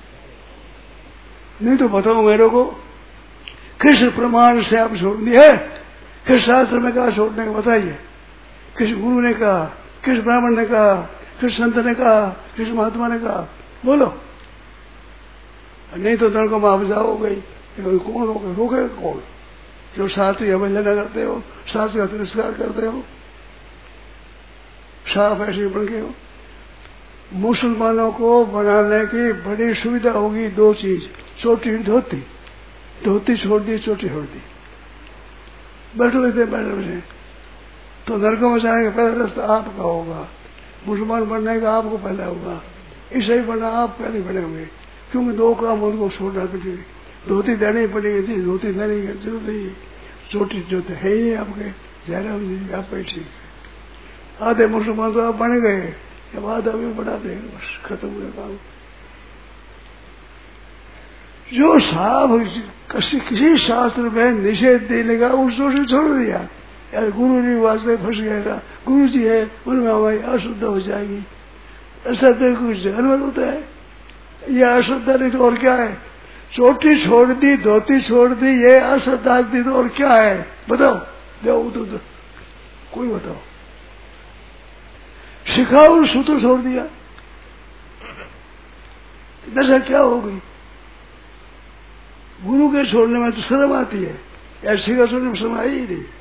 नहीं तो बताओ मेरे को किस प्रमाण से आप छोड़ दिए, किस शास्त्र में कहा छोड़ने का बताइए, किस गुरु ने कहा, किस ब्राह्मण ने कहा, किस संत ने कहा, किस महात्मा ने कहा, बोलो। नहीं तो नरकों में आप जाओगे, कौन होगा, रोकेगा कौन। जो शास्त्री अवहेलना करते हो, शास्त्र का तिरस्कार करते हो, साफ ऐसे बन गए हो। मुसलमानों को बनाने की बड़ी सुविधा होगी दो चीज, चोटी धोती, धोती छोड़ दी चोटी छोड़ दी, बैठो इतने बैठे बैठे तो नरकों में जाएंगे। पहला रास्ता आपका होगा, मुसलमान बनने का आपको पहला होगा, ईसाई बनना आप पहले बने होंगे, क्योंकि दो काम उनको छोड़ना पड़ेगी। धोती देनी पड़ेगी थी, धोती देने की जरूरत नहीं, चोटी जो है ही आपके जयराम जी आप ठीक है। आधे मुसलमान तो आप बन गए, अब आधा भी बढ़ा देंगे, बस खत्म हुआ काम। जो साफ किसी किसी शास्त्र में निषेध देने का उस से छोड़ दिया, यार गुरु जी वास्ते फंस गएगा, गुरु जी है उनमें हमारी अशुद्ध हो जाएगी, ऐसा तो कुछ जहर होता है। यह अशुद्ध नहीं तो और क्या है? चोटी छोड़ दी, धोती छोड़ दी, ये अश्रद्धा दी तो और क्या है? बताओ, जाओ तो, तो कोई बताओ। सिखाओ सूत्र छोड़ दिया, दशा क्या हो गई? गुरु के छोड़ने में तो शर्म आती है, ऐसे का छोड़ने में शर्म आई ही नहीं।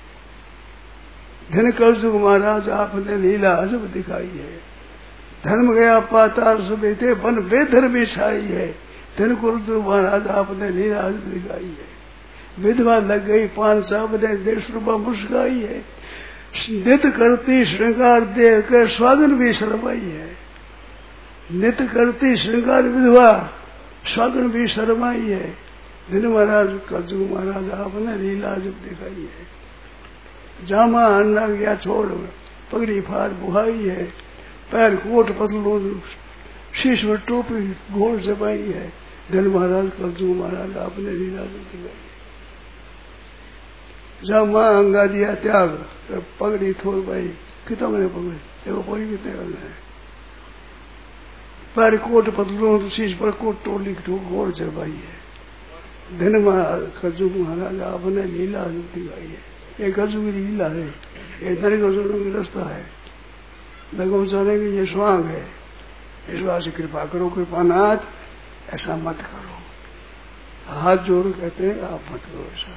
धन कलजुग महाराज आपने लीला अजब दिखाई है, धर्म गया पाताल सुबेते वन बेधर्मी छाई है। धन कलजुग महाराज आपने लीला अजब दिखाई है। विधवा लग गई पान साहब ने देश रूपा मुस्काई है, नित्य करती श्रृंगार देख कर स्वागन भी शर्माई है। नित्य करती श्रृंगार विधवा स्वागन भी शर्माई है। दिन महाराज कलजुग महाराज आपने लीला अजब दिखाई है। जामा अन्ना गया छोड़ पगड़ी फाड़ बुहाई है, पैर कोट पतलून शीश में टोपी घोड़ जमाई है। धन महाराज कलजुग महाराज आपने लीला अजब दिखाई है। जामा अंगा दिया त्याग पगड़ी थोड़ भाई कितना मैंने पगड़ी देखो पगड़ी कितने करना है। पैर कोट पतलून शीश पर कोट टोली घोड़ जमाई है। धन महाराज कलजुग महाराज आपने लीला अजब दिखाई है। ये कलजुग की लीला है, ये नर कलजुग की रास्ता है, नगम चले की ये स्वांग है। इस बात से कृपा करो कृपानाथ, ऐसा मत करो। हाथ जोड़ कहते हैं आप मत करो ऐसा,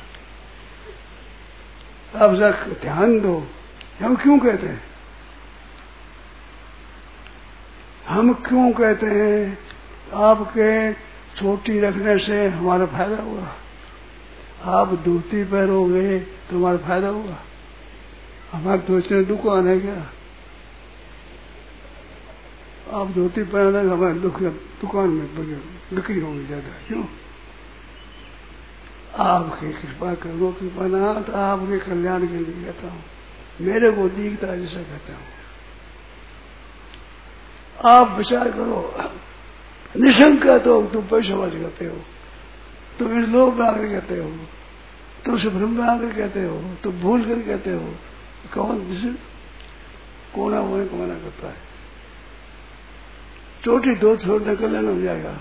आप जरा ध्यान दो। हम क्यों कहते हैं? हम क्यों कहते हैं? आपके छोटी रखने से हमारा फायदा हुआ, आप धोती पहनोगे तो हमारा फायदा हुआ। हमारे धोती में दुकान है क्या? आप धोती पहना हमारे दुकान में बिक्री होगी ज्यादा, क्यों? आपकी कृपा करो कृपानाथ, आपके कल्याण के लिए कहता हूँ, मेरे को दिखता जैसा कहता हूँ। आप विचार करो, निशंका तो तुम पैसा वाज कहते हो, तुम इस लोभ में आकर कहते हो, तुम से भ्रम में आकर कहते हो, तुम भूल कर कहते हो। कौन जिसे कोना होने को मना करता है? चोटी दो छोड़ने कल्याण हो जाएगा,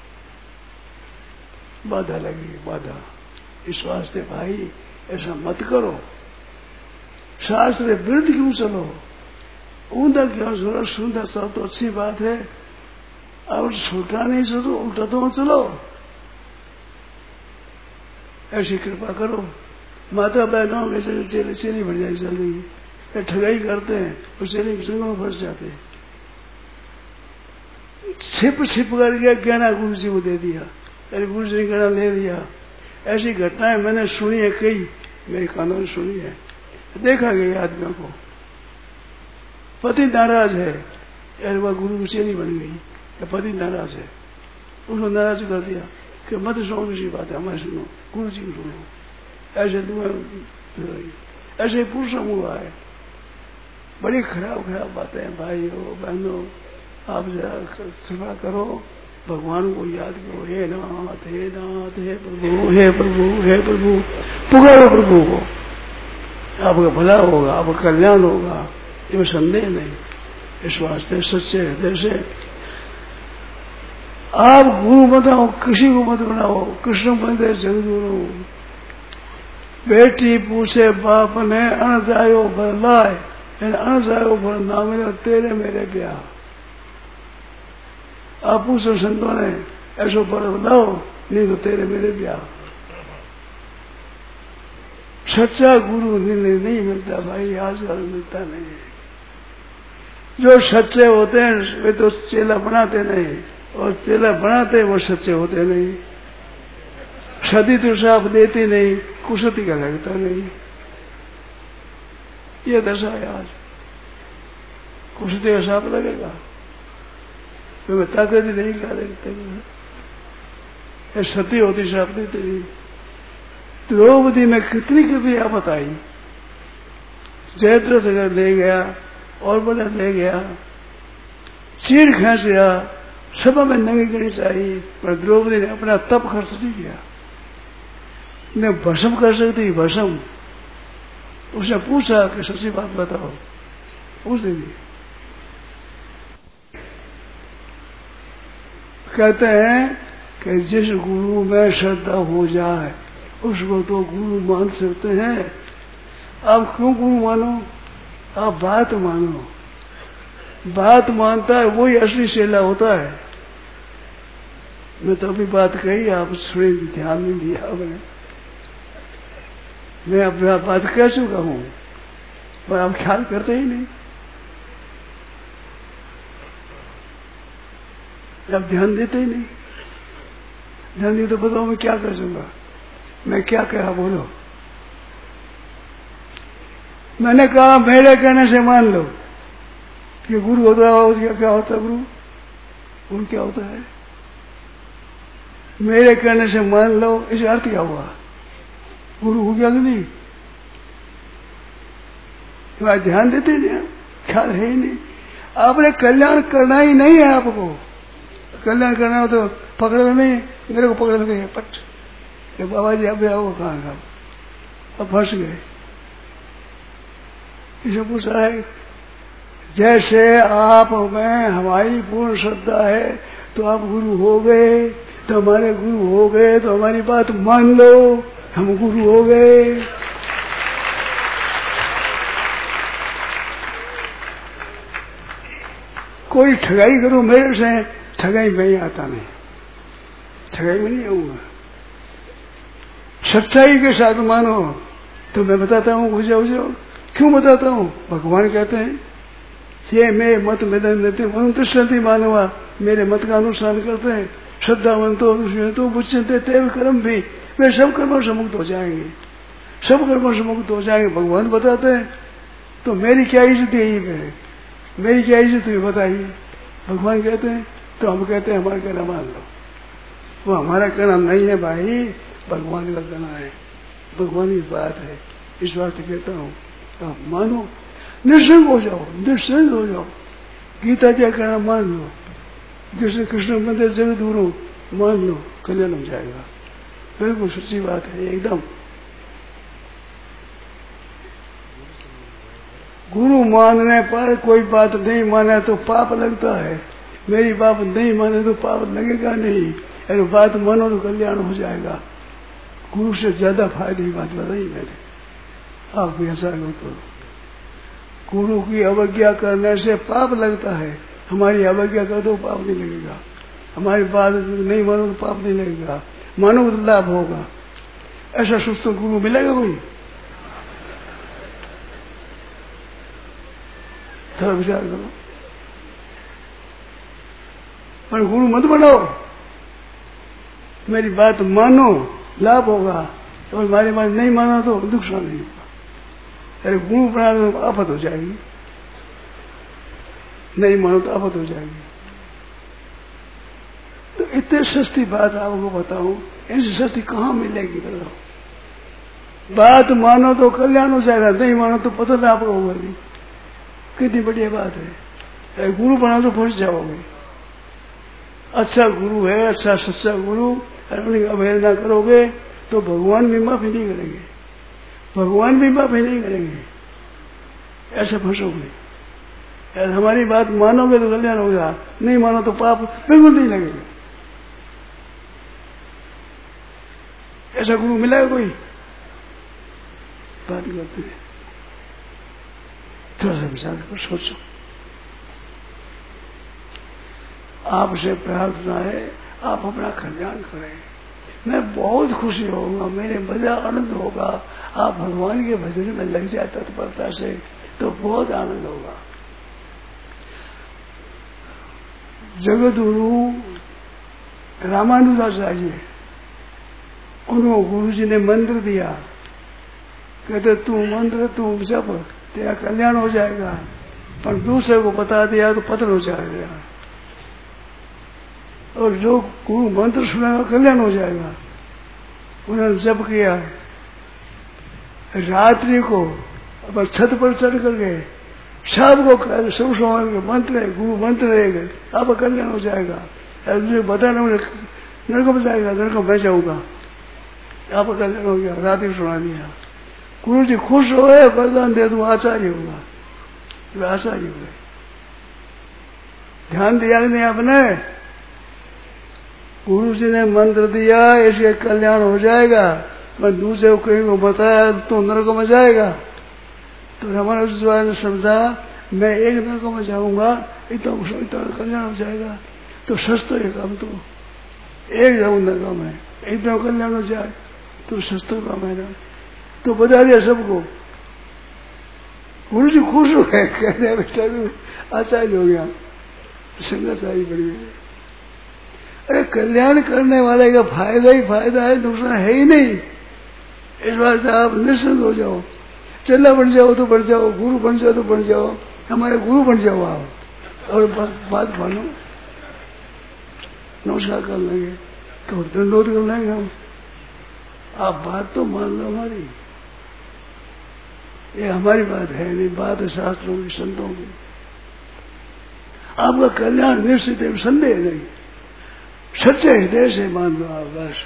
बाधा लगेगी बाधा। इस वास्ते भाई ऐसा मत करो, शास्त्र विरुद्ध क्यों चलो? ऊंधा क्यों चलो? सुंदर सब तो अच्छी बात है, और छोटा नहीं चलो, उल्टा तो चलो। ऐसी कृपा करो। माता बहनों में से चेले चेली बढ़ जाए जल्दी, ठगाई करते हैं और चेले संगों में फंस जाते हैं। छिप छिप करके गहना गुरु जी को दे दिया, अरे गुरु जी ने गहना ले लिया। ऐसी घटनाएं मैंने सुनी है, कई मेरे कानों में सुनी है, देखा गया आदमियों को। पति नाराज है, अरे वह गुरु की चेली बन गई, या पति नाराज है, उसको नाराज कर दिया कि मत सुनो किसी बात है, हमारे सुनो, गुरु जी को सुनो। ऐसे ऐसे पुरुषों हुआ है। बड़ी खराब खराब बातें हैं भाइयों बहनों, आप जरा कृपा करो, भगवान को याद करो। हे नाथ हे नाथ हे प्रभु हे प्रभु हे प्रभु, पुकारो प्रभु को, आपका भला होगा, आपका कल्याण होगा, इसमें संदेह नहीं। इस वास्ते सच्चे हृदय से आप गुरु बताओ, किसी को मत बनाओ। कृष्ण बंदे जगदुरु, बेटी पूछे बाप ने अन जायो भर लाए, अन जायो भर ना मिले तेरे मेरे ब्याह। आप पूछो संतों ने ऐसो पर बताओ, नहीं तो तेरे मेरे ब्याह। सच्चा गुरु नहीं, नहीं मिलता भाई, आजकल मिलता नहीं है। जो सच्चे होते हैं वे तो चेला बनाते नहीं, और चेला बनाते वो सच्चे होते नहीं। सदी तो साफ देती नहीं, कुशती का लगता नहीं। ये दशा है आज। कुशती का साफ लगेगा तो मैं ताकत ही नहीं क्या लगता। सती होती साफ देती नहीं। द्रौपदी में कितनी कृतियां बताई, जयद्रथ ले गया और बड़ा ले गया, चीर खींच गया सभा में नंगी करनी चाहिए, पर द्रौपदी ने अपना तप खर्च नहीं किया। मैं भस्म कर सकती भस्म। उसने पूछा कि सच्ची बात बताओ, पूछ देंगे। कहते हैं कि जिस गुरु में श्रद्धा हो जाए उसको तो गुरु मान सकते हैं। आप क्यों गुरु मानो? आप बात मानो। बात मानता है वही असली चेला होता है। मैं तो अभी बात कही, आप सुने, ध्यान नहीं दिया आपने। मैं अपना बात कह चुका हूं पर आप ख्याल करते ही नहीं। आप ध्यान देते ही नहीं। ध्यान दिए तो बताओ मैं क्या कर दूंगा, मैं क्या कहा बोलो। मैंने कहा मेरे कहने से मान लो कि गुरु होता है। क्या होता है गुरु? गुरु क्या होता है? मेरे कहने से मान लो, इस अर्थ क्या हुआ? गुरु हो गया कि नहीं? तो ध्यान देते नहीं, ख्याल है ही नहीं। आपने कल्याण करना ही नहीं है। आपको कल्याण करना हो तो पकड़ो नहीं, मेरे को पकड़ गए पट, बाबा जी अब आओ कहाँ का, अब फंस गए। इसे पूछा है जैसे आप में हमारी पूर्ण श्रद्धा है तो आप गुरु हो गए, तो हमारे गुरु हो गए तो हमारी बात मान लो, हम गुरु हो गए। कोई ठगाई करो मेरे से, ठगाई में ही आता नहीं, ठगाई में नहीं आऊंगा। सच्चाई के साथ मानो तो मैं बताता हूँ, हो जाओ जाओ। क्यों बताता हूँ? भगवान कहते हैं ये मैं मत मैदान देते अनुष्ठन्ति मानवा, मेरे मत का अनुष्ठान करते हैं श्रद्धावंत तो बुझते तेव कर्म भी, वे सब कर्मों से मुक्त हो जाएंगे, सब कर्मों से मुक्त हो जाएंगे। भगवान बताते हैं तो मेरी क्या इज्जत है? ये मेरी क्या इज्जत हुई बताइए? भगवान कहते हैं तो हम कहते हैं हमारा कहना मान लो। वो हमारा कहना नहीं है भाई, भगवान का कहना है, भगवान की बात है। इस बात से कहता हूँ आप मानो, निश्चिंत हो जाओ, निश्चिंत हो जाओ। गीता क्या कहना मान लो, जैसे कृष्ण मंदिर जगत गुरु मान लो, कल्याण हो जाएगा। बिल्कुल सच्ची बात है एकदम। गुरु मानने पर कोई बात नहीं माने तो पाप लगता है, मेरी बात नहीं माने तो पाप लगेगा नहीं। अरे बात मानो तो कल्याण हो जाएगा। गुरु से ज्यादा फायदे की बात बताई मैंने, आप भी ऐसा हो तो। गुरु की अवज्ञा करने से पाप लगता है, हमारी अवज्ञा कर दो पाप नहीं लगेगा, हमारी बात नहीं मानो तो पाप नहीं लगेगा, मानो तो लाभ होगा। ऐसा सुस्त गुरु मिलेगा कोई? थोड़ा विचार करो। पर गुरु मत बनाओ, मेरी बात मानो लाभ होगा, तो हमारी बात नहीं माना तो नुकसान नहीं होगा। अरे गुरु बना तो आफत हो जाएगी, नहीं मानो तो आफत हो जाएगी। तो इतने सस्ती बात आपको बताऊं, इनसे सस्ती कहाँ मिलेगी बताओ? बात मानो तो कल्याण हो जाएगा, नहीं मानो तो पता नहीं आपको होगा नहीं। कितनी बढ़िया बात है। अरे गुरु बना तो फंस जाओगे। अच्छा गुरु है, अच्छा सच्चा गुरु, अपनी अवहेलना करोगे तो भगवान भी माफी नहीं करेंगे, भगवान भी माफी नहीं करेंगे। ऐसे फंसोगे। यार हमारी बात मानोगे तो कल्याण होगा, नहीं मानो तो पाप बिल्कुल नहीं लगेगा। ऐसा गुरु मिला कोई? बात करते हैं, थोड़ा सा विचार कर सोचो। आपसे प्रार्थना है आप अपना कल्याण करें। मैं बहुत खुशी होऊंगा, मेरे मजा आनंद होगा। आप भगवान के भजन में लग जाए तत्परता से तो बहुत आनंद होगा। जगत गुरु रामानुजाचार्य, उन्होंने गुरु जी ने मंत्र दिया, कहते तू मंत्र तू जप तेरा कल्याण हो जाएगा, पर दूसरे को बता दिया तो पतन हो जाएगा। और जो गुरु मंत्र सुनेगा कल्याण हो जाएगा। उन्होंने जप किया, रात्रि को अपन छत पर चढ़ कर गए, शाम को सब समय मंत्र है, गुरु मंत्र रहेगा, आपका कल्याण हो जाएगा। मुझे बताना, मुझे नरक में जाएगा, नरक में जाऊंगा, आपका कल्याण हो गया, रात ही सुना दिया। गुरु जी खुश हो गए, वरदान दे दूं, आचार्य होगा, वे आचार्य हो गए। ध्यान दिया कि नहीं आपने? गुरु जी ने मंत्र दिया इसके कल्याण हो जाएगा, मैं दूसरे को कहीं को बताया तो नरक में जाएगा, तो हमारे उस ने समझा मैं एक नरक में जाऊंगा, इतना इतना कल्याण हो जाएगा, तो सस्ता है काम, तो एक जाऊं नरक में, इतना कल्याण हो जाए तो सस्ता काम है ना, तो बता दिया सबको। गुरु जी खुश हो गए, कहने बेटा आचार्य हो गया, संगत आई बड़ी। अरे कल्याण करने वाले का फायदा ही फायदा है, नुकसान है ही नहीं। इस बार से आप निश्चिंत हो जाओ, चल्ला बन जाओ तो बन जाओ, गुरु बन जाओ तो बन जाओ, हमारे गुरु बन जाओ आप, और बात मानो, नमस्कार कर लेंगे, तो दंडोत कर लेंगे हम, आप बात तो मान लो हमारी, ये हमारी बात है नहीं, बात है शास्त्रों की, संतों की। आपका कल्याण निश्चित है, संदेह नहीं, सच्चे हृदय से मान लो आप, बस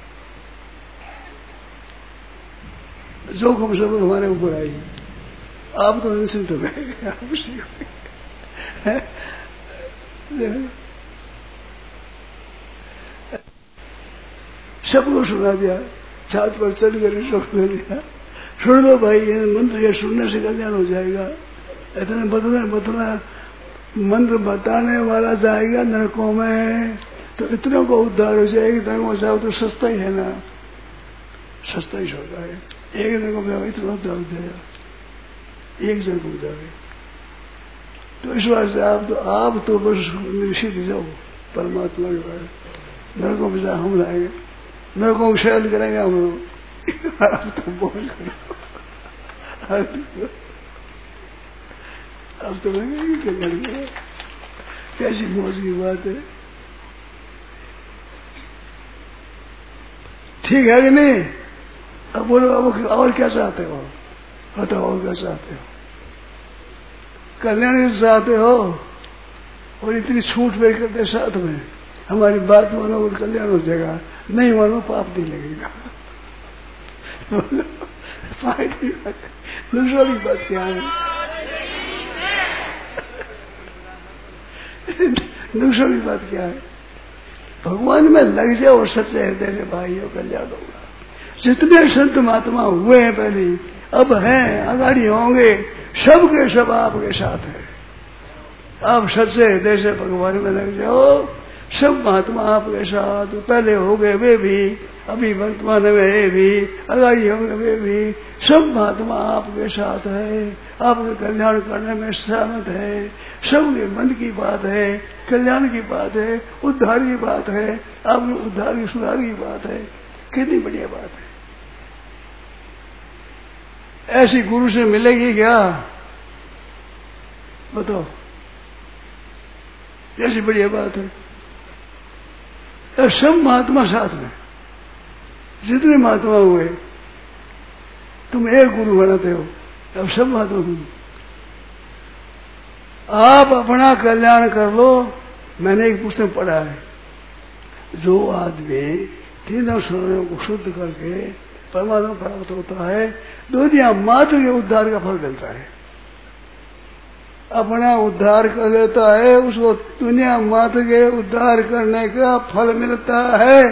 जोखम सब हमारे ऊपर आई, आप तो निश्चिंत हो गए, आप सबको सुना दिया, छात पर चढ़ कर सुना दिया, सुन लो भाई, ये मंत्र ये सुनने से कल्याण हो जाएगा, इतने बदला बदला मंत्र बताने वाला जाएगा नरकों में, तो इतनों को उद्धार हो जाएगी, नरकों में जाओ तो सस्ता ही है ना, सस्ता ही होता है, एक नरकों में जाओ इतना उद्धार हो जाएगा, एक जन को जाए। तो इस बात से आप तो आप तो बस निश्चित जाओ परमात्मा के पास, नरकों में जा हम लाएंगे, नरकों में शैल करेंगे हम लोग, आप तो बोल करो, अब तो लगे कैसी मौज की बात है, ठीक है कि नहीं? अब बोलो अब और क्या चाहते हो, बताओ और क्या चाहते हो? कल्याण चाहते हो और इतनी छूट पे करते साथ में, हमारी बात मानो और कल्याण हो जाएगा, नहीं मानो पाप नहीं लगेगा। दूसरा भी बात क्या है, दूसरा भी बात क्या है, भगवान में लग जाओ सच्चे हृदय से भाइयों, कल्याण होगा। जितने संत महात्मा हुए हैं पहले, अब हैं, आगाड़ी होंगे, सब के सब आपके साथ है। आप सच्चे हृदय से भगवान में लग जाओ, सब महात्मा आपके साथ, पहले हो गए वे भी, अभी वर्तमान में वे भी, आगाड़ी होंगे वे भी, सब महात्मा आपके साथ है, आपके कल्याण करने में सहमत है, सबके मन की बात है, कल्याण की बात है, उद्धार की बात है, आपके उद्धार की सुधार की बात है, कितनी बढ़िया बात है। ऐसी गुरु से मिलेगी क्या, बताओ, ऐसी बढ़िया बात है। सब महात्मा साथ में, जितने महात्मा हुए, तुम एक गुरु बनाते हो, अब सब महात्मा गुरु, आप अपना कल्याण कर लो। मैंने एक पुस्तक पढ़ा है, जो आदमी तीनों शरीरों को शुद्ध करके परमात्मा प्राप्त होता है, दुनिया मात्र के उद्धार का फल मिलता है, अपना उद्धार कर लेता है, उसको दुनिया मात्र के उद्धार करने का फल मिलता है।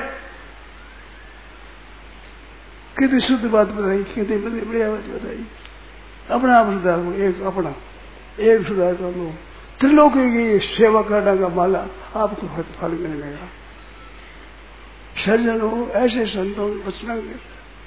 कितनी शुद्ध बात बताई, कितनी बढ़िया बात बताई। अपना आप सुधार को, एक अपना एक सुधार कर लो, त्रिलोकी की सेवा करने का माला आपको फल मिलेगा। सज्जन हो, ऐसे संतों के वचन के,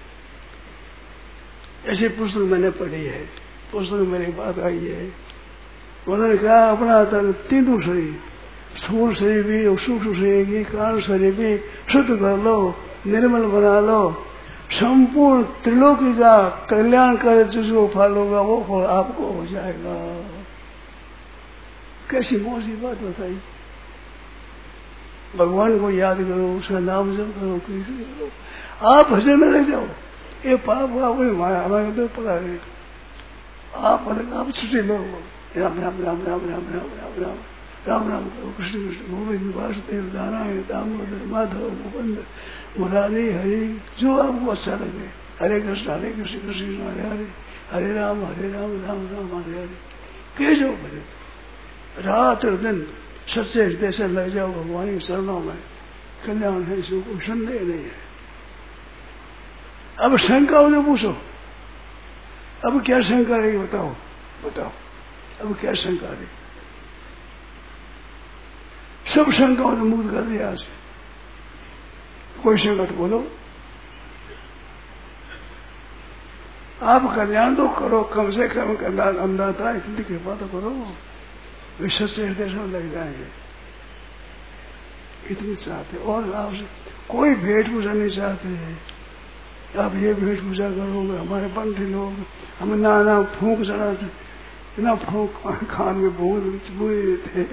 ऐसी पुस्तक मैंने पढ़ी है, पुस्तक मेरी बात आई है। उन्होंने कहा अपना तीनों शरीर, स्थूल शरीर भी और सूक्ष्म शरीर भी, कारण शरीर भी शुद्ध कर लो, निर्मल बना लो, संपूर्ण त्रिलोकी का कल्याण कर जिसको फल होगा वो फल आपको हो जाएगा। कैसी मौसी बात बताई। भगवान को याद करो, उसका नाम जप करो, कृष्ण करो, आप भजन में रह जाओ। ये पाप आपने हमारे अंदर पड़ा है, आप आप छुट्टी लो, राम राम राम राम राम राम राम राम, राम राम करो, कृष्ण कृष्ण गोविंद वासुदेव नारायण दामोदर माधव मुकुंद मुरारी हरि, जो आपको अच्छा लगे। हरे कृष्ण हरे कृष्ण कृष्ण कृष्ण हरे हरे, हरे राम हरे राम राम राम हरे हरे, के जो भरे रात और दिन सच्चे हृदय से लग जाओ भगवान के चरणों में, कल्याण है, इसमें कोई संदेह नहीं है। अब शंका हो तो पूछो, अब क्या शंका रहेगी बताओ, बताओ अब क्या शंका रहेगी? सब शंकाओं से मुक्त कर दिया आज। कोई शंका तो बोलो। आप कल्याण तो करो, कम से कम कल्याण अंदाता इतनी कृपा तो करो, विश्व से हृदय से लग जाएंगे, इतनी चाहते। और आपसे कोई भेंट पूजा नहीं चाहते हैं। आप ये भेंट पूजा करोगे, हमारे पंथी लोग हम ना ना फूंक चढ़ाते, ना फूंक खान में बूंद बुए थे,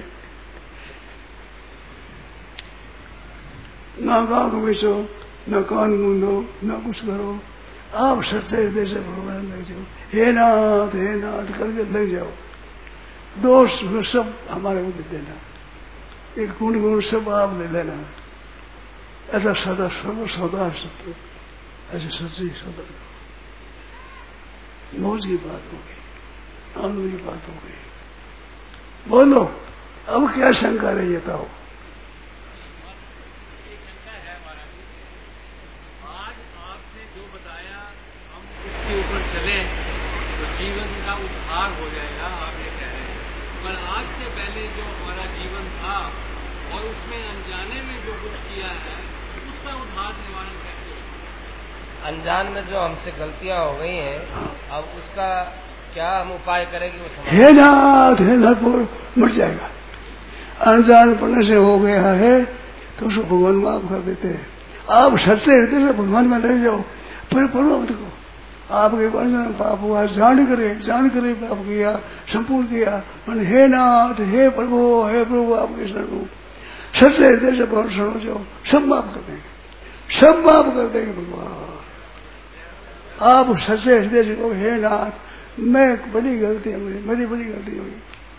ना गाँव बेचो, न कान मूंदो, न कुछ करो। आप सच्चे हृदय से भगवान लग जाओ, हे नाथ हे नाथ करके लग जाओ। दोष सब हमारे को दे देना, एक गुण गुण सब आप ले लेना। ऐसा सदा सर्व सदा सत्य, ऐसे सच्ची सदा मौज की बात हो गई, आनंद की बात हो गई। बोलो अब क्या शंका रही है? बताओ। ऊपर चले तो जीवन का उद्धार हो जाएगा, आप ये कह रहे हैं। पर आज से पहले जो हमारा जीवन था और उसमें अनजाने में जो कुछ किया है, उसका उद्धार निवारण कैसे होगा? अनजान में जो हमसे गलतियां हो गई हैं, अब उसका क्या हम उपाय करें कि वो समझ? हे नाथ हे नाथ मर जाएगा। अनजान पढ़ने से हो गया है तो उसको भगवान माफ कर देते हैं। आप सच्चे हृदय से भगवान में लग जाओ, फिर पढ़ो मत को। आपके वर्णन पाप हुआ, जान करे जान करे पाप किया, संपूर्ण किया, मन हे नाथ हे प्रभु हे प्रभु आपके शरण सच्चे हृदय से बहुत शरण जाओ, सब माफ कर देंगे, सब माफ कर देंगे भगवान। आप सच्चे हृदय से कहो हे नाथ मैं बड़ी गलती है, मेरी मेरी बड़ी गलती हुई,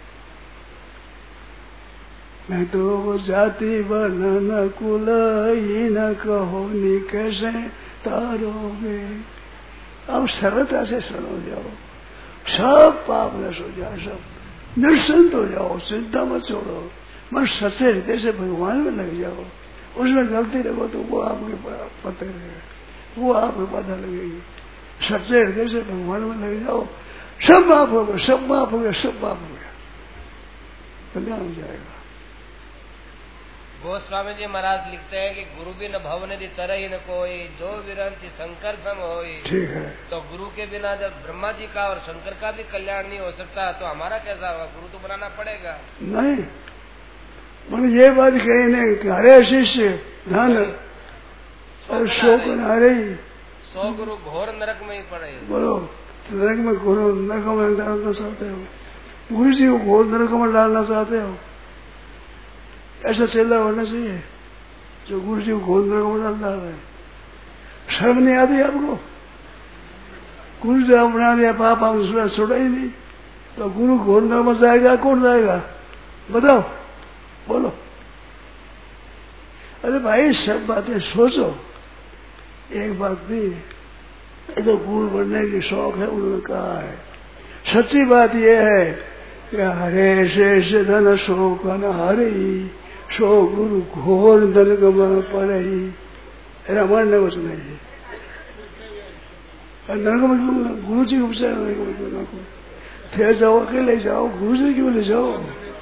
मैं तो जाति वर्ण न कुल ही न कहो नि कैसे तारोगे। अब सरलता से शरण हो जाओ, सब पाप नष्ट हो जाए, सब निश्चिंत हो जाओ, चिंता मत छोड़ो, मन सच्चे हृदय से भगवान में लग जाओ। उसमें गलती लगो तो वो आपके पता लगेगा, वो आपको पता लगेगी। सच्चे हृदय से भगवान में लग जाओ, सब माफ हो गया, सब माफ हो गया, सब माफ हो गया, कल्याण हो जाएगा। गोस्वामी जी महाराज लिखते हैं कि गुरु बिन भवनिधि तरही न कोई, जो विरंति शंकर सम होई। ठीक है। तो गुरु के बिना जब ब्रह्मा जी का और शंकर का भी कल्याण नहीं हो सकता, तो हमारा कैसा होगा? गुरु तो बनाना पड़ेगा। नहीं, मैंने ये बात कही नहीं कि हरे शिष्य धन और शोक हरे सौ गुरु घोर नरक में ही पड़े। बोलो नरक में घोर नरक में डालना चाहते हो? गुरु जी को घोर नरक में डालना चाहते हो? ऐसा चेला होना चाहिए जो गुरु जी को घोर नरक में डाल रहा है। शर्म नहीं आती आपको? गुरु जी बना दिया, पाप हम छोड़ा ही नहीं, तो गुरु घोर नरक में जाएगा, कौन जाएगा? बताओ, बोलो। अरे भाई सब बातें सोचो, एक बात नहीं, ये तो गुरु बनने की शौक है, उन्होंने कहा है। सच्ची बात यह है कि हरे शेष धन शोक न हरे, सो गुरु घोर नरक में पड़े। रामायण ने वचन है, नरक में गुरु जी को बचाया, नरक में क्यों ना को फिर जाओ, अकेले जाओ, गुरु जी क्यों ले जाओ?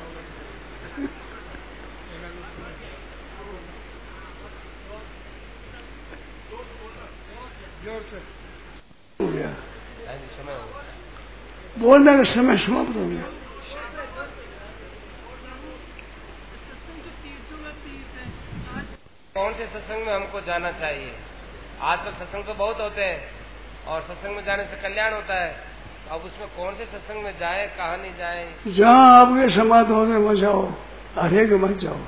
हो गया बोलने का समय समाप्त हो गया। कौन से सत्संग में हमको जाना चाहिए? आजकल सत्संग तो बहुत होते हैं और सत्संग में जाने से कल्याण होता है, अब उसमें कौन से सत्संग में जाए, कहाँ नहीं जाए? जहाँ आपके समाधि होने मत जाओ, हरे के मत जाओ,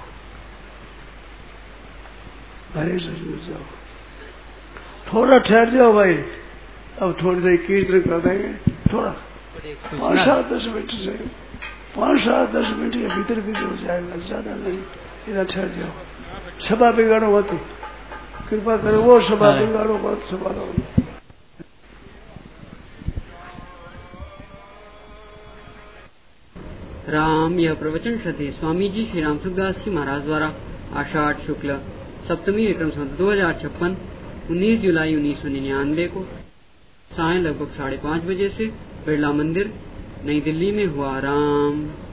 हरे से मत जाओ। थोड़ा ठहर जाओ भाई, अब थोड़ी देर कीर्तन कर देंगे, थोड़ा पाँच सात दस मिनट से पाँच सात दस मिनट के भीतर भीतर हो जाएगा, ज्यादा नहीं। इधर ठहर जाओ, सभा बिगाड़ो मत, कृपा करो, वो सभा बिगाड़ो मत, सभा। राम। यह प्रवचन श्रद्धेय स्वामी जी श्री राम सुखदास जी महाराज द्वारा आषाढ़ शुक्ल सप्तमी विक्रम संवत दो हजार छप्पन उन्नीस जुलाई उन्नीस सौ निन्यानवे को साय लगभग साढ़े पाँच बजे से बिरला मंदिर नई दिल्ली में हुआ। राम।